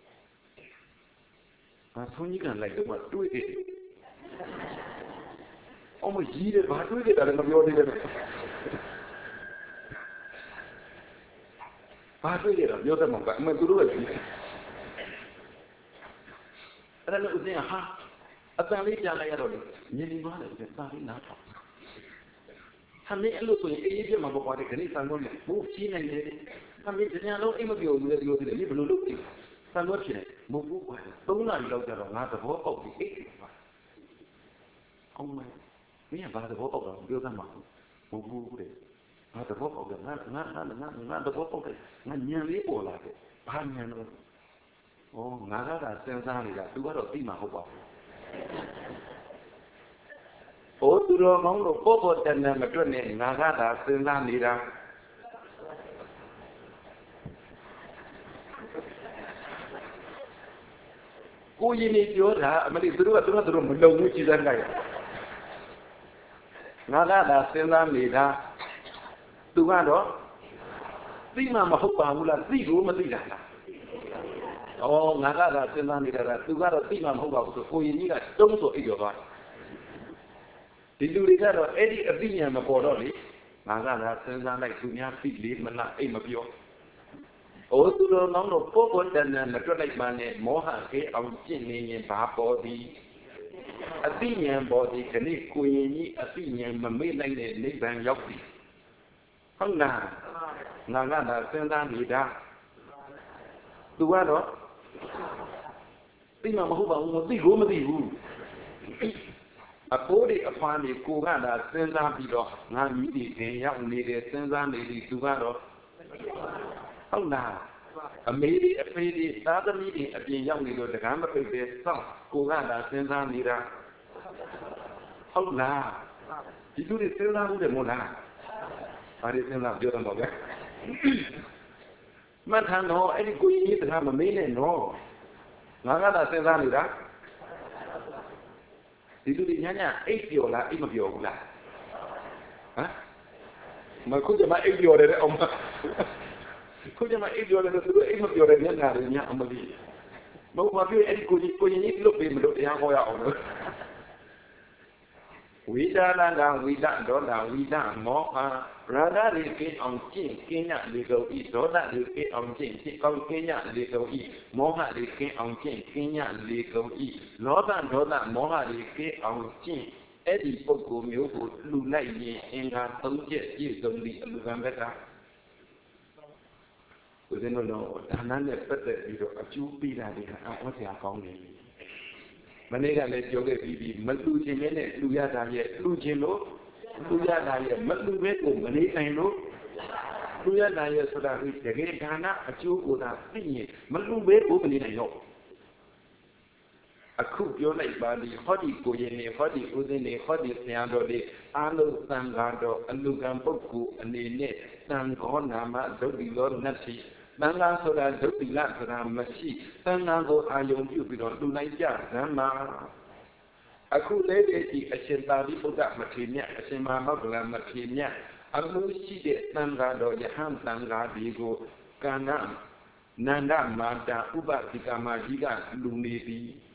I told you can like the one, do it. Almost years, but do it. I don't know your name. I do it. You're the monk. I'm going to do it. And I look there, ha. I can't leave that like I don't know. Nearly one of them, sorry, not. How many look at the Asian of what I can eat and move chin and I mean, there are no interview with you to the liberal looking. Some watching it, move away. Don't I love that on the walk of the 8. Oh my, we have the walk of the building. Move away. Not the walk of the not the walk of it. Not nearly all like it. Paniano. Oh, Nagada sends out that do a theme of Oh, to the amount of purpose and the maternity, Nagada sends out Nida. Who you need your I mean, through another room, which is a guy. Nagada sends out Nida. Tugado, Tima Mahopa, see who Madina. Oh, Nagada sends out Nida. Tugado, Tima Mahopa, who you need a stone to eat your life. Did you regard any opinion of Boroli? Nagada sends out like Dunia, Figli, Mana, aim of your. Oh, to the long of Popo and the Matronic Money, Moha, on Jinny and Body. Opinion body can eat Queenie, opinion, Mamma, Niban Yoki. Hung now. Nagada sends out Nida. Tugado, Tima Mahopa, the room of the room. A body upon the Kugana sends out below, not meeting a young lady sends out lady Tugado. Oh, now, အမေဒီအဖေဒီသားသမီးတွေအပြင်ရောက်နေလို့တကားမပိတ်ပဲစောင့်ကိုကသာစဉ်းစားနေတာဟုတ်လားဒီလူတွေစဉ်းစားမှုတယ်မို့လားဘာတွေစဉ်းစားပြောတော့ပေါ့ဗျာမှတ်ထန်တော့အဲ့ဒီကိုကြီးတကားမမေးနဲ့နော်ငါကသာစဉ်းစားနေတာဒီလူတွေညညအိပ်ပျော်လားအိပ်မပျော်ဘူးလားဟမ်မခုကျမအိပ်ပျော်တယ်တဲ့အောင်မခုကျမအိပ်ပျော်တယ်လို့သူတို့အိပ်မပျော်တဲ့ညနာတွေညအမလီမဟုတ်ပါဘူးအဲ့ဒီကိုကြီးလွတ်ပေးမလို့တရားဟောရအောင်လို့ဝိဒါလကဝိဒဒေါသဝိဒမောဟရာဂရိကိအောင်ကျင့်ကင်းညလေကုန်ဤဒေါသရိကိအောင်ကျင့်ဖြစ်ကောင်းကင်းညလေကုန်ဤမောဟရိကိအောင်ကျင့်ကင်းညလေကုန်ဤလောဘဒေါသမောဟရိကိအောင်ကျင့်အဲ့ဒီပုဂ္ဂိုလ်မျိုးကိုလှူလိုက်ရင်အင်္ဂါ၃ချက်ပြည့်စုံသည့်အလူကံဘက်ကဦးဇင်းတို့တော့ဒါနနဲ့ပတ်သက်ပြီးတော့အကျိုးပေးတာတွေကအဟောစရာကောင်းတယ်မနေ့ကလည်းပြောခဲ့ပြီးမလှူခြင်းနဲ့လှူရတာရဲ့လှူခြင်းလို့လှူရတာရဲ့မလှူဘဲကိုမနေနိုင်လို့လှူရတာရဲ့ဆိုတာကတကယ်ဒါနအကျိုးကိုသာသိရင်မလှူဘဲကိုမနေနိုင်တော့အခုပြောလိုက်ပါဒီဟောဒီကိုရင်နေဟောဒီဦးဇင်းနေဟောဒီဆရာတော်တွေအာလုံးသံဃာတော်အလူကံပုဂ္ဂိုလ်အနေနဲ့သံဃောနာမဒုတိလောနတ်ရှိသံဃာဆိုတာဒုတိလဆိုတာမရှိသံဃာကိုအာယုံပြုပြီးတော့လှူလိုက်ကြဇမ်းမှာအခုလေးတည်းဒီအရှင်သာရိပုတ္တမထေရမြတ်အရှင်မဟာမောဂလမထေရမြတ်အမှုရှိတဲ့သံဃာတော်ယဟန်သံဃာဒီကိုကန္နနန္ဒမာတာဥပတိကမကြီးကလူနေသည်